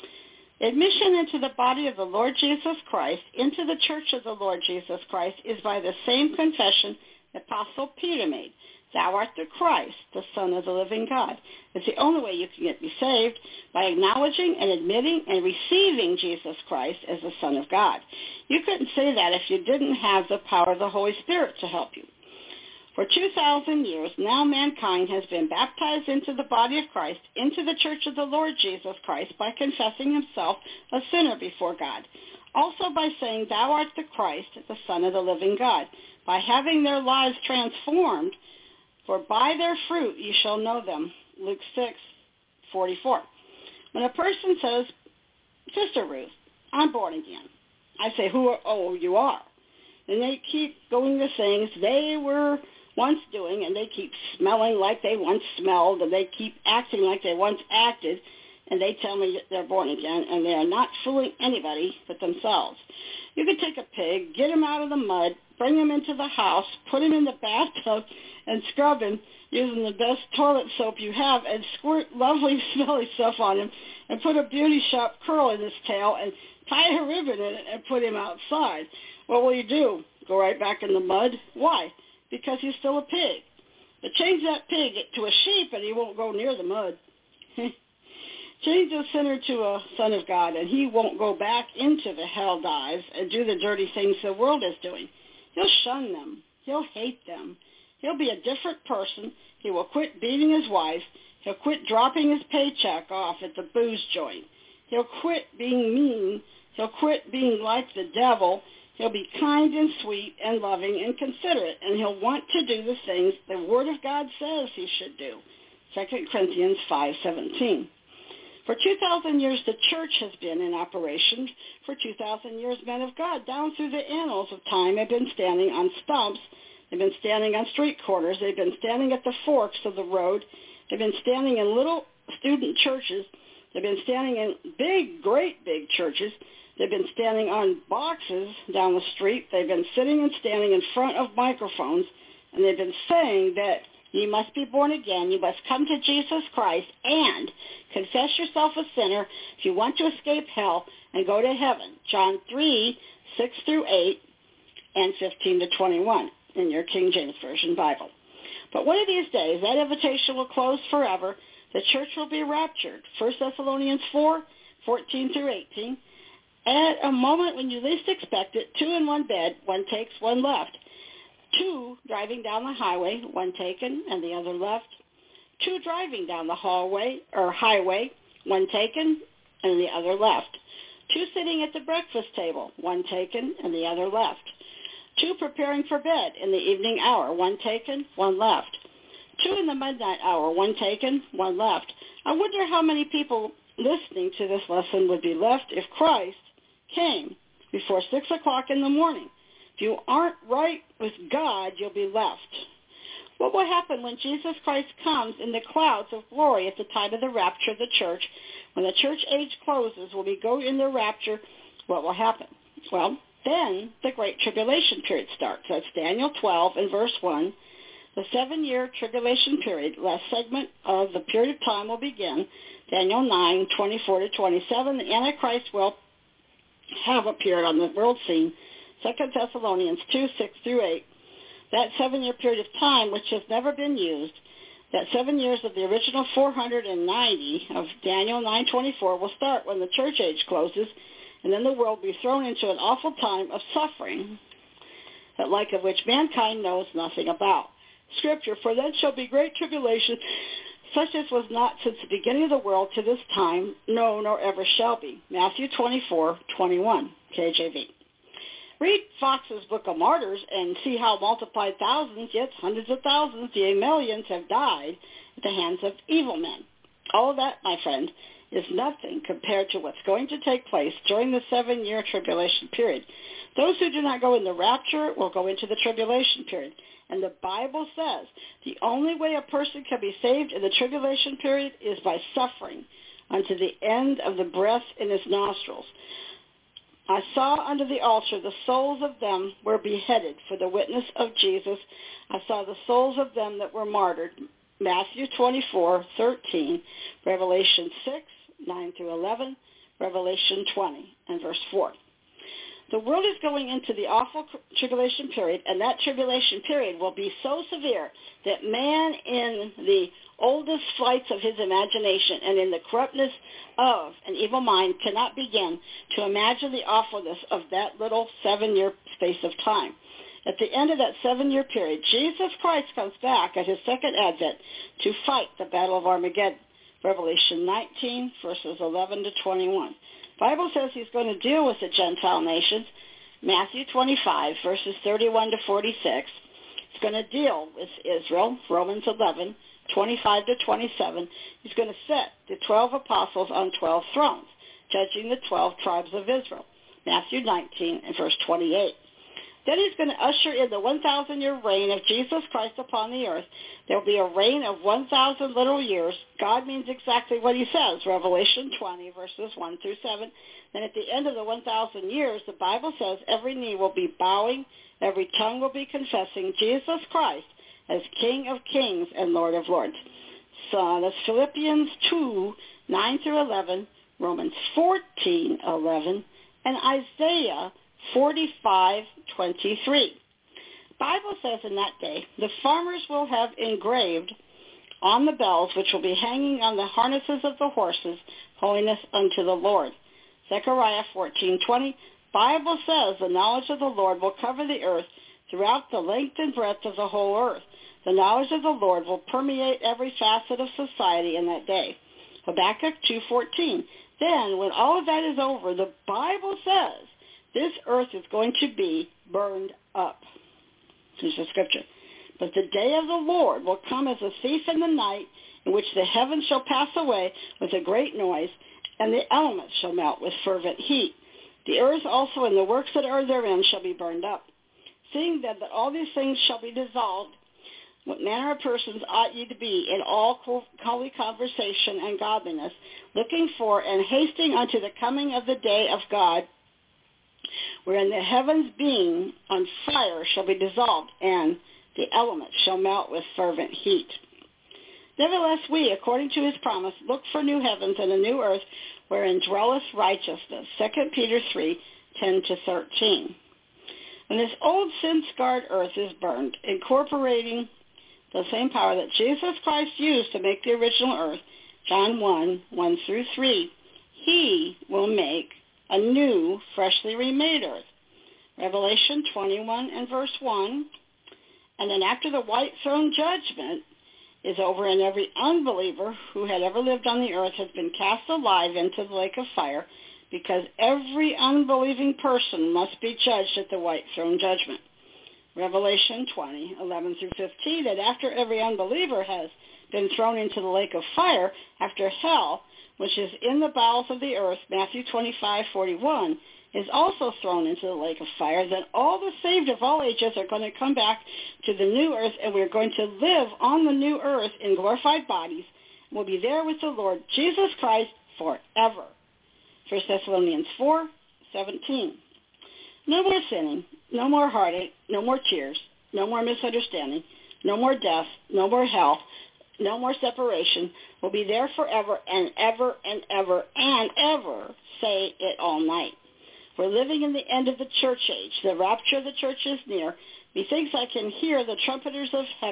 Admission into the body of the Lord Jesus Christ, into the church of the Lord Jesus Christ, is by the same confession the Apostle Peter made. Thou art the Christ, the Son of the living God. It's the only way you can get be saved, by acknowledging and admitting and receiving Jesus Christ as the Son of God. You couldn't say that if you didn't have the power of the Holy Spirit to help you. For two thousand years, now mankind has been baptized into the body of Christ, into the church of the Lord Jesus Christ, by confessing himself a sinner before God. Also by saying, thou art the Christ, the Son of the living God. By having their lives transformed, for by their fruit you shall know them. Luke six, forty-four. When a person says, Sister Ruth, I'm born again, I say, who are, oh, you are. And they keep going to things they were once doing, and they keep smelling like they once smelled, and they keep acting like they once acted, and they tell me that they're born again, and they are not fooling anybody but themselves. You could take a pig, get him out of the mud, bring him into the house, put him in the bathtub, and scrub him using the best toilet soap you have, and squirt lovely smelly stuff on him, and put a beauty shop curl in his tail, and tie a ribbon in it, and put him outside. What will you do? Go right back in the mud? Why? Because he's still a pig. But change that pig to a sheep, and he won't go near the mud. Change the sinner to a son of God, and he won't go back into the hell dives and do the dirty things the world is doing. He'll shun them. He'll hate them. He'll be a different person. He will quit beating his wife. He'll quit dropping his paycheck off at the booze joint. He'll quit being mean. He'll quit being like the devil. He'll be kind and sweet and loving and considerate, and he'll want to do the things the Word of God says he should do. Second Corinthians five seventeen. For two thousand years, the church has been in operation. For two thousand years, men of God, down through the annals of time, have been standing on stumps. They've been standing on street corners. They've been standing at the forks of the road. They've been standing in little student churches. They've been standing in big, great big churches. They've been standing on boxes down the street. They've been sitting and standing in front of microphones, and they've been saying that you must be born again. You must come to Jesus Christ and confess yourself a sinner if you want to escape hell and go to heaven. John three, six through eight and fifteen to twenty-one in your King James Version Bible. But one of these days, that invitation will close forever. The church will be raptured. First Thessalonians four, fourteen through eighteen. At a moment when you least expect it, two in one bed, one takes, one left. Two driving down the highway, one taken and the other left. Two driving down the hallway or highway, one taken and the other left. Two sitting at the breakfast table, one taken and the other left. Two preparing for bed in the evening hour, one taken, one left. Two in the midnight hour, one taken, one left. I wonder how many people listening to this lesson would be left if Christ came before six o'clock in the morning. If you aren't right with God, you'll be left. What will happen when Jesus Christ comes in the clouds of glory at the time of the rapture of the church? When the church age closes, when we go in the rapture, what will happen? Well, then the Great Tribulation period starts. That's Daniel twelve and verse one. The seven-year tribulation period, last segment of the period of time will begin. Daniel nine, twenty-four to twenty-seven. The Antichrist will have appeared on the world scene. Second Thessalonians two, six through eight. That seven-year period of time, which has never been used, that seven years of the original four hundred ninety of Daniel nine twenty-four will start when the church age closes, and then the world will be thrown into an awful time of suffering, that like of which mankind knows nothing about. Scripture, for then shall be great tribulation, such as was not since the beginning of the world to this time, no, nor ever shall be. Matthew twenty-four twenty-one, K J V. Read Fox's Book of Martyrs and see how multiplied thousands, yet hundreds of thousands, yea, millions have died at the hands of evil men. All of that, my friend, is nothing compared to what's going to take place during the seven-year tribulation period. Those who do not go in the rapture will go into the tribulation period. And the Bible says the only way a person can be saved in the tribulation period is by suffering unto the end of the breath in his nostrils. I saw under the altar the souls of them were beheaded for the witness of Jesus. I saw the souls of them that were martyred. Matthew twenty-four thirteen, Revelation six nine through eleven, Revelation twenty, and verse four. The world is going into the awful tribulation period, and that tribulation period will be so severe that man in the oldest flights of his imagination and in the corruptness of an evil mind cannot begin to imagine the awfulness of that little seven-year space of time. At the end of that seven-year period, Jesus Christ comes back at his second advent to fight the battle of Armageddon. Revelation nineteen, verses eleven to twenty-one. The Bible says he's going to deal with the Gentile nations. Matthew twenty-five, verses thirty-one to forty-six. He's going to deal with Israel. Romans eleven, twenty-five to twenty-seven. He's going to set the twelve apostles on twelve thrones, judging the twelve tribes of Israel. Matthew nineteen and verse twenty-eight. Then he's going to usher in the one thousand year reign of Jesus Christ upon the earth. There will be a reign of one thousand little years. God means exactly what he says, Revelation twenty, verses one through seven. Then at the end of the one thousand years, the Bible says every knee will be bowing, every tongue will be confessing Jesus Christ as King of kings and Lord of lords. So that's Philippians two, nine through eleven, Romans fourteen, eleven, and Isaiah forty-five, twenty-three. The Bible says in that day, the farmers will have engraved on the bells, which will be hanging on the harnesses of the horses, holiness unto the Lord. Zechariah fourteen, twenty. Bible says the knowledge of the Lord will cover the earth throughout the length and breadth of the whole earth. The knowledge of the Lord will permeate every facet of society in that day. Habakkuk two, fourteen. Then, when all of that is over, the Bible says this earth is going to be burned up. This is the scripture. But the day of the Lord will come as a thief in the night, in which the heavens shall pass away with a great noise, and the elements shall melt with fervent heat. The earth also and the works that are therein shall be burned up. Seeing then that all these things shall be dissolved, what manner of persons ought ye to be in all holy conversation and godliness, looking for and hasting unto the coming of the day of God, wherein the heavens being on fire shall be dissolved, and the elements shall melt with fervent heat. Nevertheless we, according to his promise, look for new heavens and a new earth, wherein dwelleth righteousness. Second Peter three, ten to thirteen. When this old sin-scarred earth is burned, incorporating the same power that Jesus Christ used to make the original earth, John one, one through three, he will make a new, freshly remade earth. Revelation twenty-one and verse one. And then after the white throne judgment is over and every unbeliever who had ever lived on the earth has been cast alive into the lake of fire, because every unbelieving person must be judged at the white throne judgment. Revelation twenty, eleven through fifteen, that after every unbeliever has been thrown into the lake of fire, after hell, which is in the bowels of the earth, Matthew twenty-five, forty-one, is also thrown into the lake of fire, then all the saved of all ages are going to come back to the new earth, and we're going to live on the new earth in glorified bodies. We'll be there with the Lord Jesus Christ forever. First Thessalonians four, seventeen. No more sinning, no more heartache, no more tears, no more misunderstanding, no more death, no more hell, no more separation. We'll be there forever and ever and ever and ever. Say it all night. We're living in the end of the church age. The rapture of the church is near. Methinks I can hear the trumpeters of heaven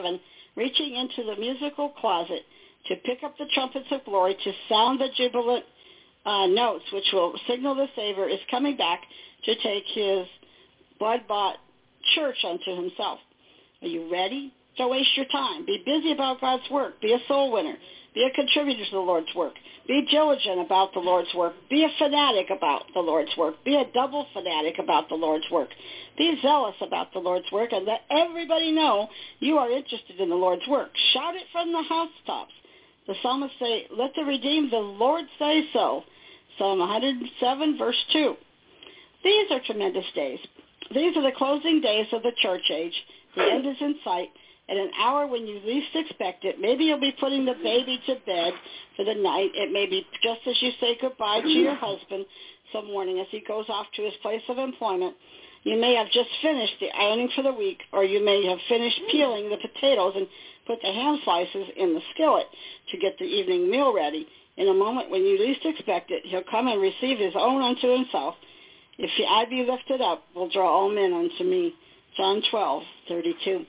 reaching into the musical closet to pick up the trumpets of glory, to sound the jubilant uh, notes, which will signal the Savior is coming back to take his blood-bought church unto himself. Are you ready? Don't waste your time. Be busy about God's work. Be a soul winner. Be a contributor to the Lord's work. Be diligent about the Lord's work. Be a fanatic about the Lord's work. Be a double fanatic about the Lord's work. Be zealous about the Lord's work, and let everybody know you are interested in the Lord's work. Shout it from the housetops. The psalmist say, let the redeemed, the Lord say so. Psalm one hundred seven, verse two. These are tremendous days. These are the closing days of the church age. The end is in sight. At an hour when you least expect it, maybe you'll be putting the baby to bed for the night. It may be just as you say goodbye to your husband some morning as he goes off to his place of employment. You may have just finished the ironing for the week, or you may have finished peeling the potatoes and put the ham slices in the skillet to get the evening meal ready. In a moment when you least expect it, he'll come and receive his own unto himself. If I be lifted up, will draw all men unto me. John twelve, thirty-two.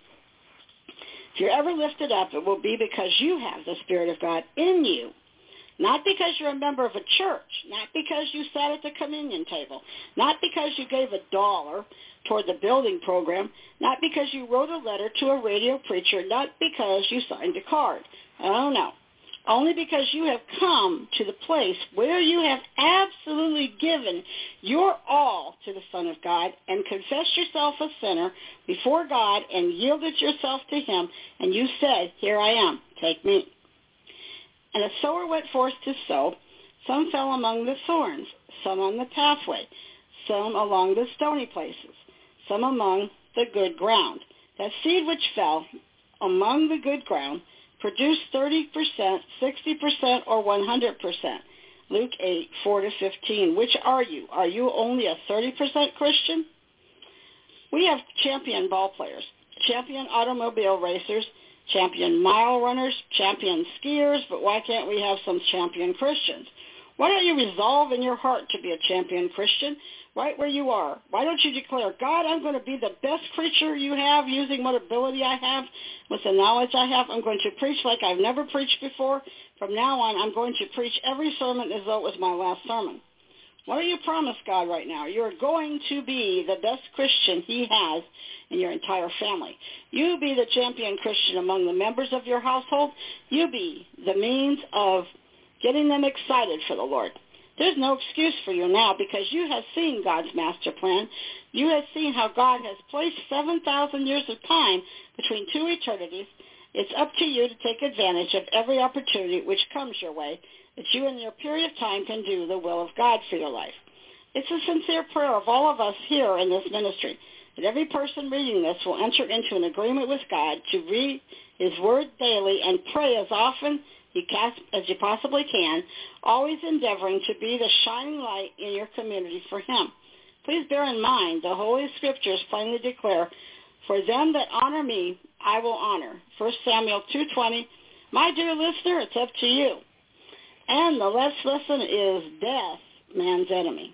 If you're ever lifted up, it will be because you have the Spirit of God in you. Not because you're a member of a church. Not because you sat at the communion table. Not because you gave a dollar toward the building program. Not because you wrote a letter to a radio preacher. Not because you signed a card. Oh, no. Only because you have come to the place where you have absolutely given your all to the Son of God and confessed yourself a sinner before God and yielded yourself to him, and you said, here I am, take me. And a sower went forth to sow. Some fell among the thorns, some on the pathway, some along the stony places, some among the good ground. That seed which fell among the good ground produced thirty percent, sixty percent, or one hundred percent. Luke eight, four to fifteen. Which are you? Are you only a thirty percent Christian? We have champion ball players, champion automobile racers, champion mile runners, champion skiers, but why can't we have some champion Christians? Why don't you resolve in your heart to be a champion Christian right where you are? Why don't you declare, God, I'm going to be the best preacher you have using what ability I have, with the knowledge I have. I'm going to preach like I've never preached before. From now on, I'm going to preach every sermon as though it was my last sermon. What do you promise God right now? You're going to be the best Christian he has in your entire family. You be the champion Christian among the members of your household. You be the means of getting them excited for the Lord. There's no excuse for you now because you have seen God's master plan. You have seen how God has placed seven thousand years of time between two eternities. It's up to you to take advantage of every opportunity which comes your way, that you in your period of time can do the will of God for your life. It's a sincere prayer of all of us here in this ministry that every person reading this will enter into an agreement with God to read his word daily and pray as often you can, as you possibly can, always endeavoring to be the shining light in your community for him. Please bear in mind the Holy Scriptures plainly declare, for them that honor me, I will honor. First Samuel two twenty. My dear listener, it's up to you. And the last lesson is death, man's enemy.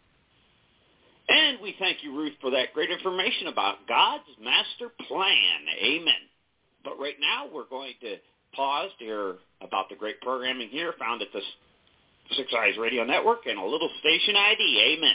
And we thank you, Ruth, for that great information about God's master plan. Amen. But right now we're going to pause to hear about the great programming here found at the Six Eyes Radio Network and a little station I D. Amen.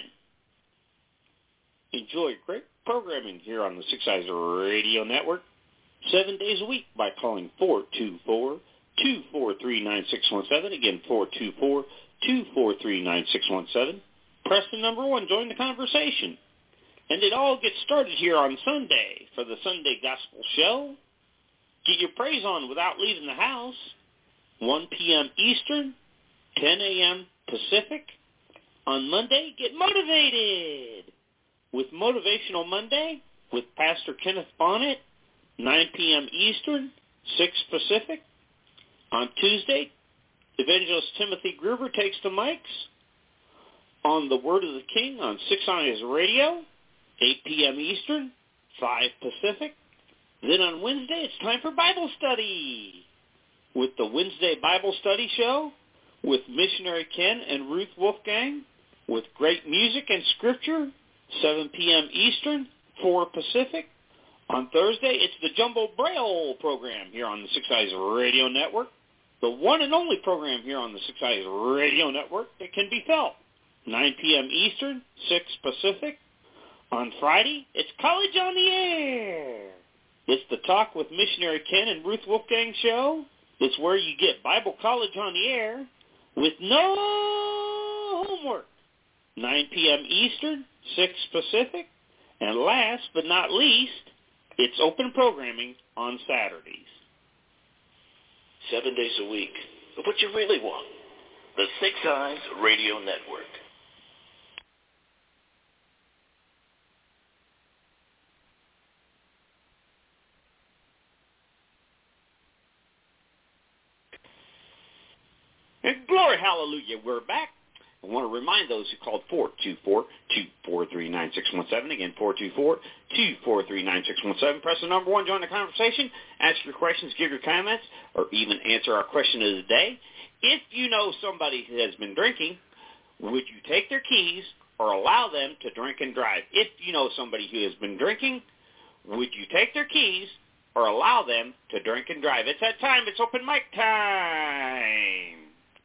Enjoy great programming here on the Six Eyes Radio Network seven days a week by calling four two four, two four three, nine six one seven. Again, four two four, two four three, nine six one seven. Press the number one. Join the conversation. And it all gets started here on Sunday for the Sunday Gospel Show. Get your praise on without leaving the house. one p.m. Eastern, ten a.m. Pacific. On Monday, get motivated with Motivational Monday with Pastor Kenneth Bonnet, nine p.m. Eastern, six Pacific. On Tuesday, Evangelist Timothy Gruber takes the mics on the Word of the King on Six Eyes Radio, eight p.m. Eastern, five Pacific. Then on Wednesday, it's time for Bible study with the Wednesday Bible Study Show with Missionary Ken and Ruth Wolfgang with great music and scripture, seven p.m. Eastern, four Pacific. On Thursday, it's the Jumbo Braille program here on the Six Eyes Radio Network, the one and only program here on the Six Eyes Radio Network that can be felt. nine p.m. Eastern, six Pacific. On Friday, it's College on the Air. It's the Talk with Missionary Ken and Ruth Wolfgang show. It's where you get Bible College on the Air with no homework. nine p.m. Eastern, six Pacific. And last but not least, it's open programming on Saturdays. Seven days a week. But what you really want? The Six Eyes Radio Network. And glory, hallelujah, we're back. I want to remind those who called four two four, two four three, nine six one seven. Again, four two four, two four three, nine six one seven. Press the number one, join the conversation, ask your questions, give your comments, or even answer our question of the day. If you know somebody who has been drinking, would you take their keys or allow them to drink and drive? If you know somebody who has been drinking, would you take their keys or allow them to drink and drive? It's that time. It's open mic time.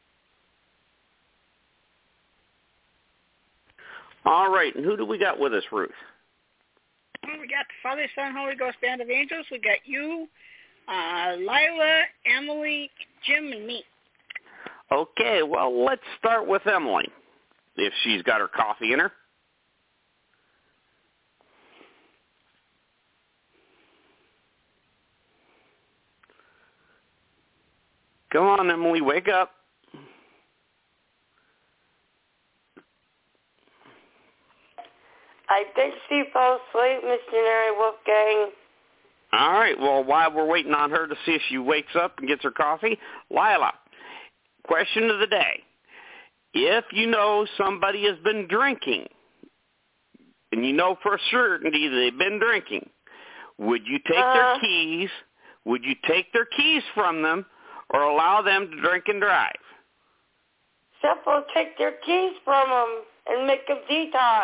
All right, and who do we got with us, Ruth? Well, we got the Father, Son, Holy Ghost Band of Angels. We got you, uh, Lila, Emily, Jim, and me. Okay, well, let's start with Emily, if she's got her coffee in her. Come on, Emily, wake up. I think she fell asleep, Missionary Wolfgang. All right, well, while we're waiting on her to see if she wakes up and gets her coffee, Lila, question of the day. If you know somebody has been drinking, and you know for certainty they've been drinking, would you take uh, their keys, would you take their keys from them, or allow them to drink and drive? Simple, take their keys from them and make them detox.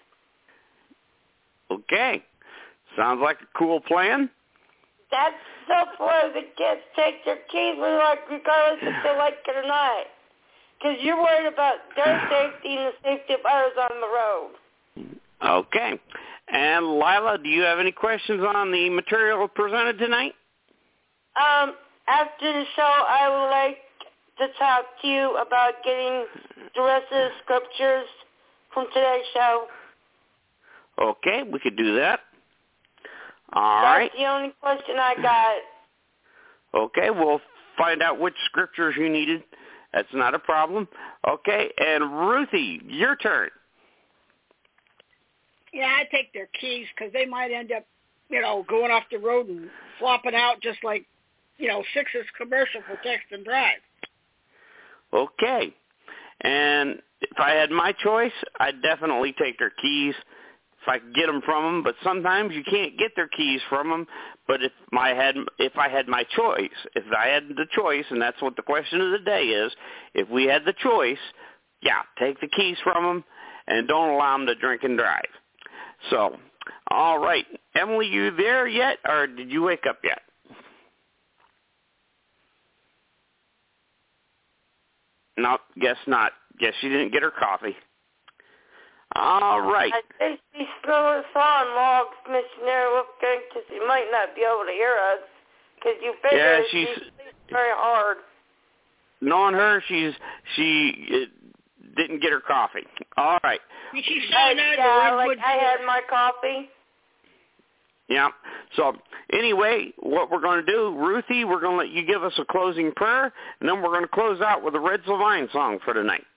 Okay. Sounds like a cool plan. That's simple as the kids take their keys, like, regardless if they like it or not. Because you're worried about their safety and the safety of others on the road. Okay. And Lila, do you have any questions on the material presented tonight? Um, after the show, I would like to talk to you about getting the rest of the scriptures from today's show. Okay, we could do that. All That's right. That's the only question I got. Okay, we'll find out which scriptures you needed. That's not a problem. Okay, and Ruthie, your turn. Yeah, I take their keys because they might end up, you know, going off the road and flopping out just like, you know, Six's commercial for Text and Drive. Okay. And if I had my choice, I'd definitely take their keys if I could get them from them, but sometimes you can't get their keys from them. But if my had if I had my choice, if I had the choice, and that's what the question of the day is, if we had the choice, yeah, take the keys from them and don't allow them to drink and drive. So, all right, Emily, you there yet, or did you wake up yet? No, guess not. Guess she didn't get her coffee. All right. I think she's still on logs, Missionary Wolfgang, because she might not be able to hear us, because you figure yeah, she she's sleeps very hard. Knowing her, she's she uh, didn't get her coffee. All right. She's I, yeah, like I had my coffee. Yeah. So anyway, what we're going to do, Ruthie, we're going to let you give us a closing prayer, and then we're going to close out with a Red Sylvine song for tonight.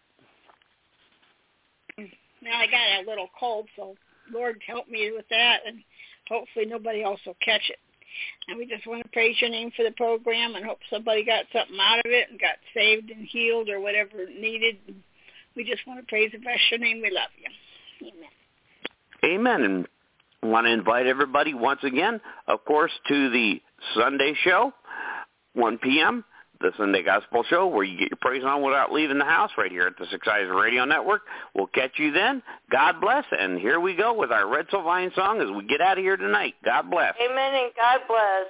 Now I got a little cold, so Lord help me with that, and hopefully nobody else will catch it. And we just want to praise your name for the program and hope somebody got something out of it and got saved and healed or whatever needed. We just want to praise and bless your name. We love you. Amen. Amen. And I want to invite everybody once again, of course, to the Sunday show, one p.m., the Sunday Gospel Show, where you get your praise on without leaving the house, right here at the Six Eyes Radio Network. We'll catch you then. God bless. And here we go with our Red Sylvine song as we get out of here tonight. God bless. Amen and God bless.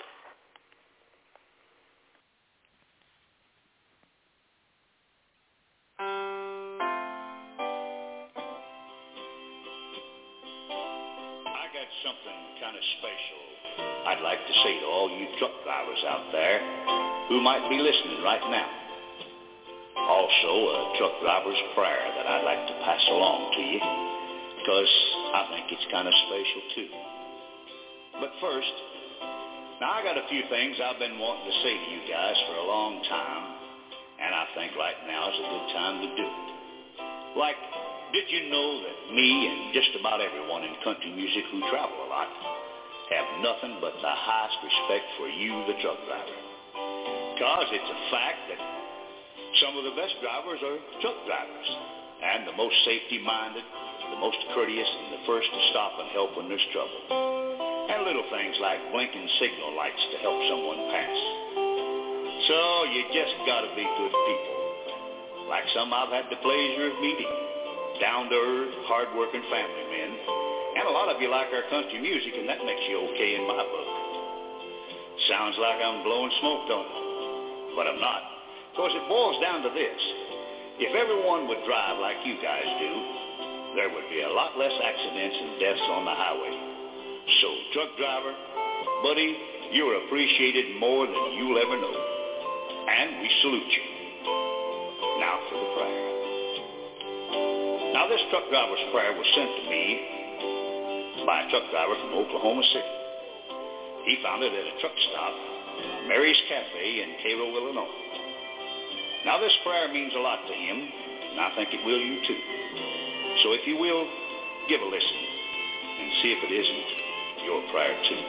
Something kind of special I'd like to say to all you truck drivers out there who might be listening right now. Also, a truck driver's prayer that I'd like to pass along to you, because I think it's kind of special too. But first, now I got a few things I've been wanting to say to you guys for a long time, and I think right now is a good time to do it. Like, did you know that me and just about everyone in country music who travel a lot have nothing but the highest respect for you, the truck driver? Because it's a fact that some of the best drivers are truck drivers, and the most safety-minded, the most courteous, and the first to stop and help when there's trouble. And little things like blinking signal lights to help someone pass. So you just got to be good people, like some I've had the pleasure of meeting. Down-to-earth, hard-working family men. And a lot of you like our country music, and that makes you okay in my book. Sounds like I'm blowing smoke, don't it? But I'm not. Because it boils down to this. If everyone would drive like you guys do, there would be a lot less accidents and deaths on the highway. So, truck driver, buddy, you're appreciated more than you'll ever know. And we salute you. Now for the prayer. Now, this truck driver's prayer was sent to me by a truck driver from Oklahoma City. He found it at a truck stop, Mary's Cafe in Cairo, Illinois. Now, this prayer means a lot to him, and I think it will you too. So if you will, give a listen and see if it isn't your prayer too.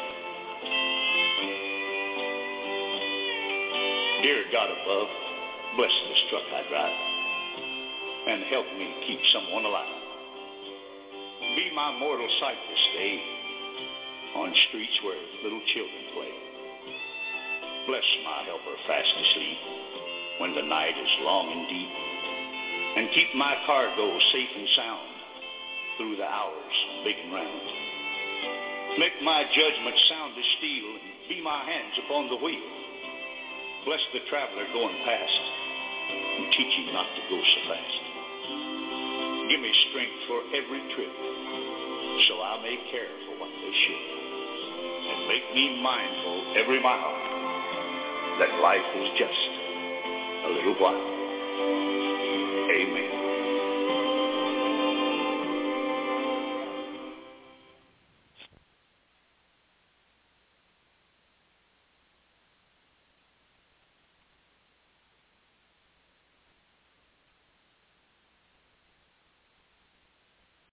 Dear God above, bless this truck I drive, and help me keep someone alive. Be my mortal sight this day on streets where little children play. Bless my helper fast asleep when the night is long and deep, and keep my cargo safe and sound through the hours big and round. Make my judgment sound as steel, and be my hands upon the wheel. Bless the traveler going past, and teach him not to go so fast. Give me strength for every trip, so I may care for what they should, and make me mindful every mile that life is just a little while. Amen.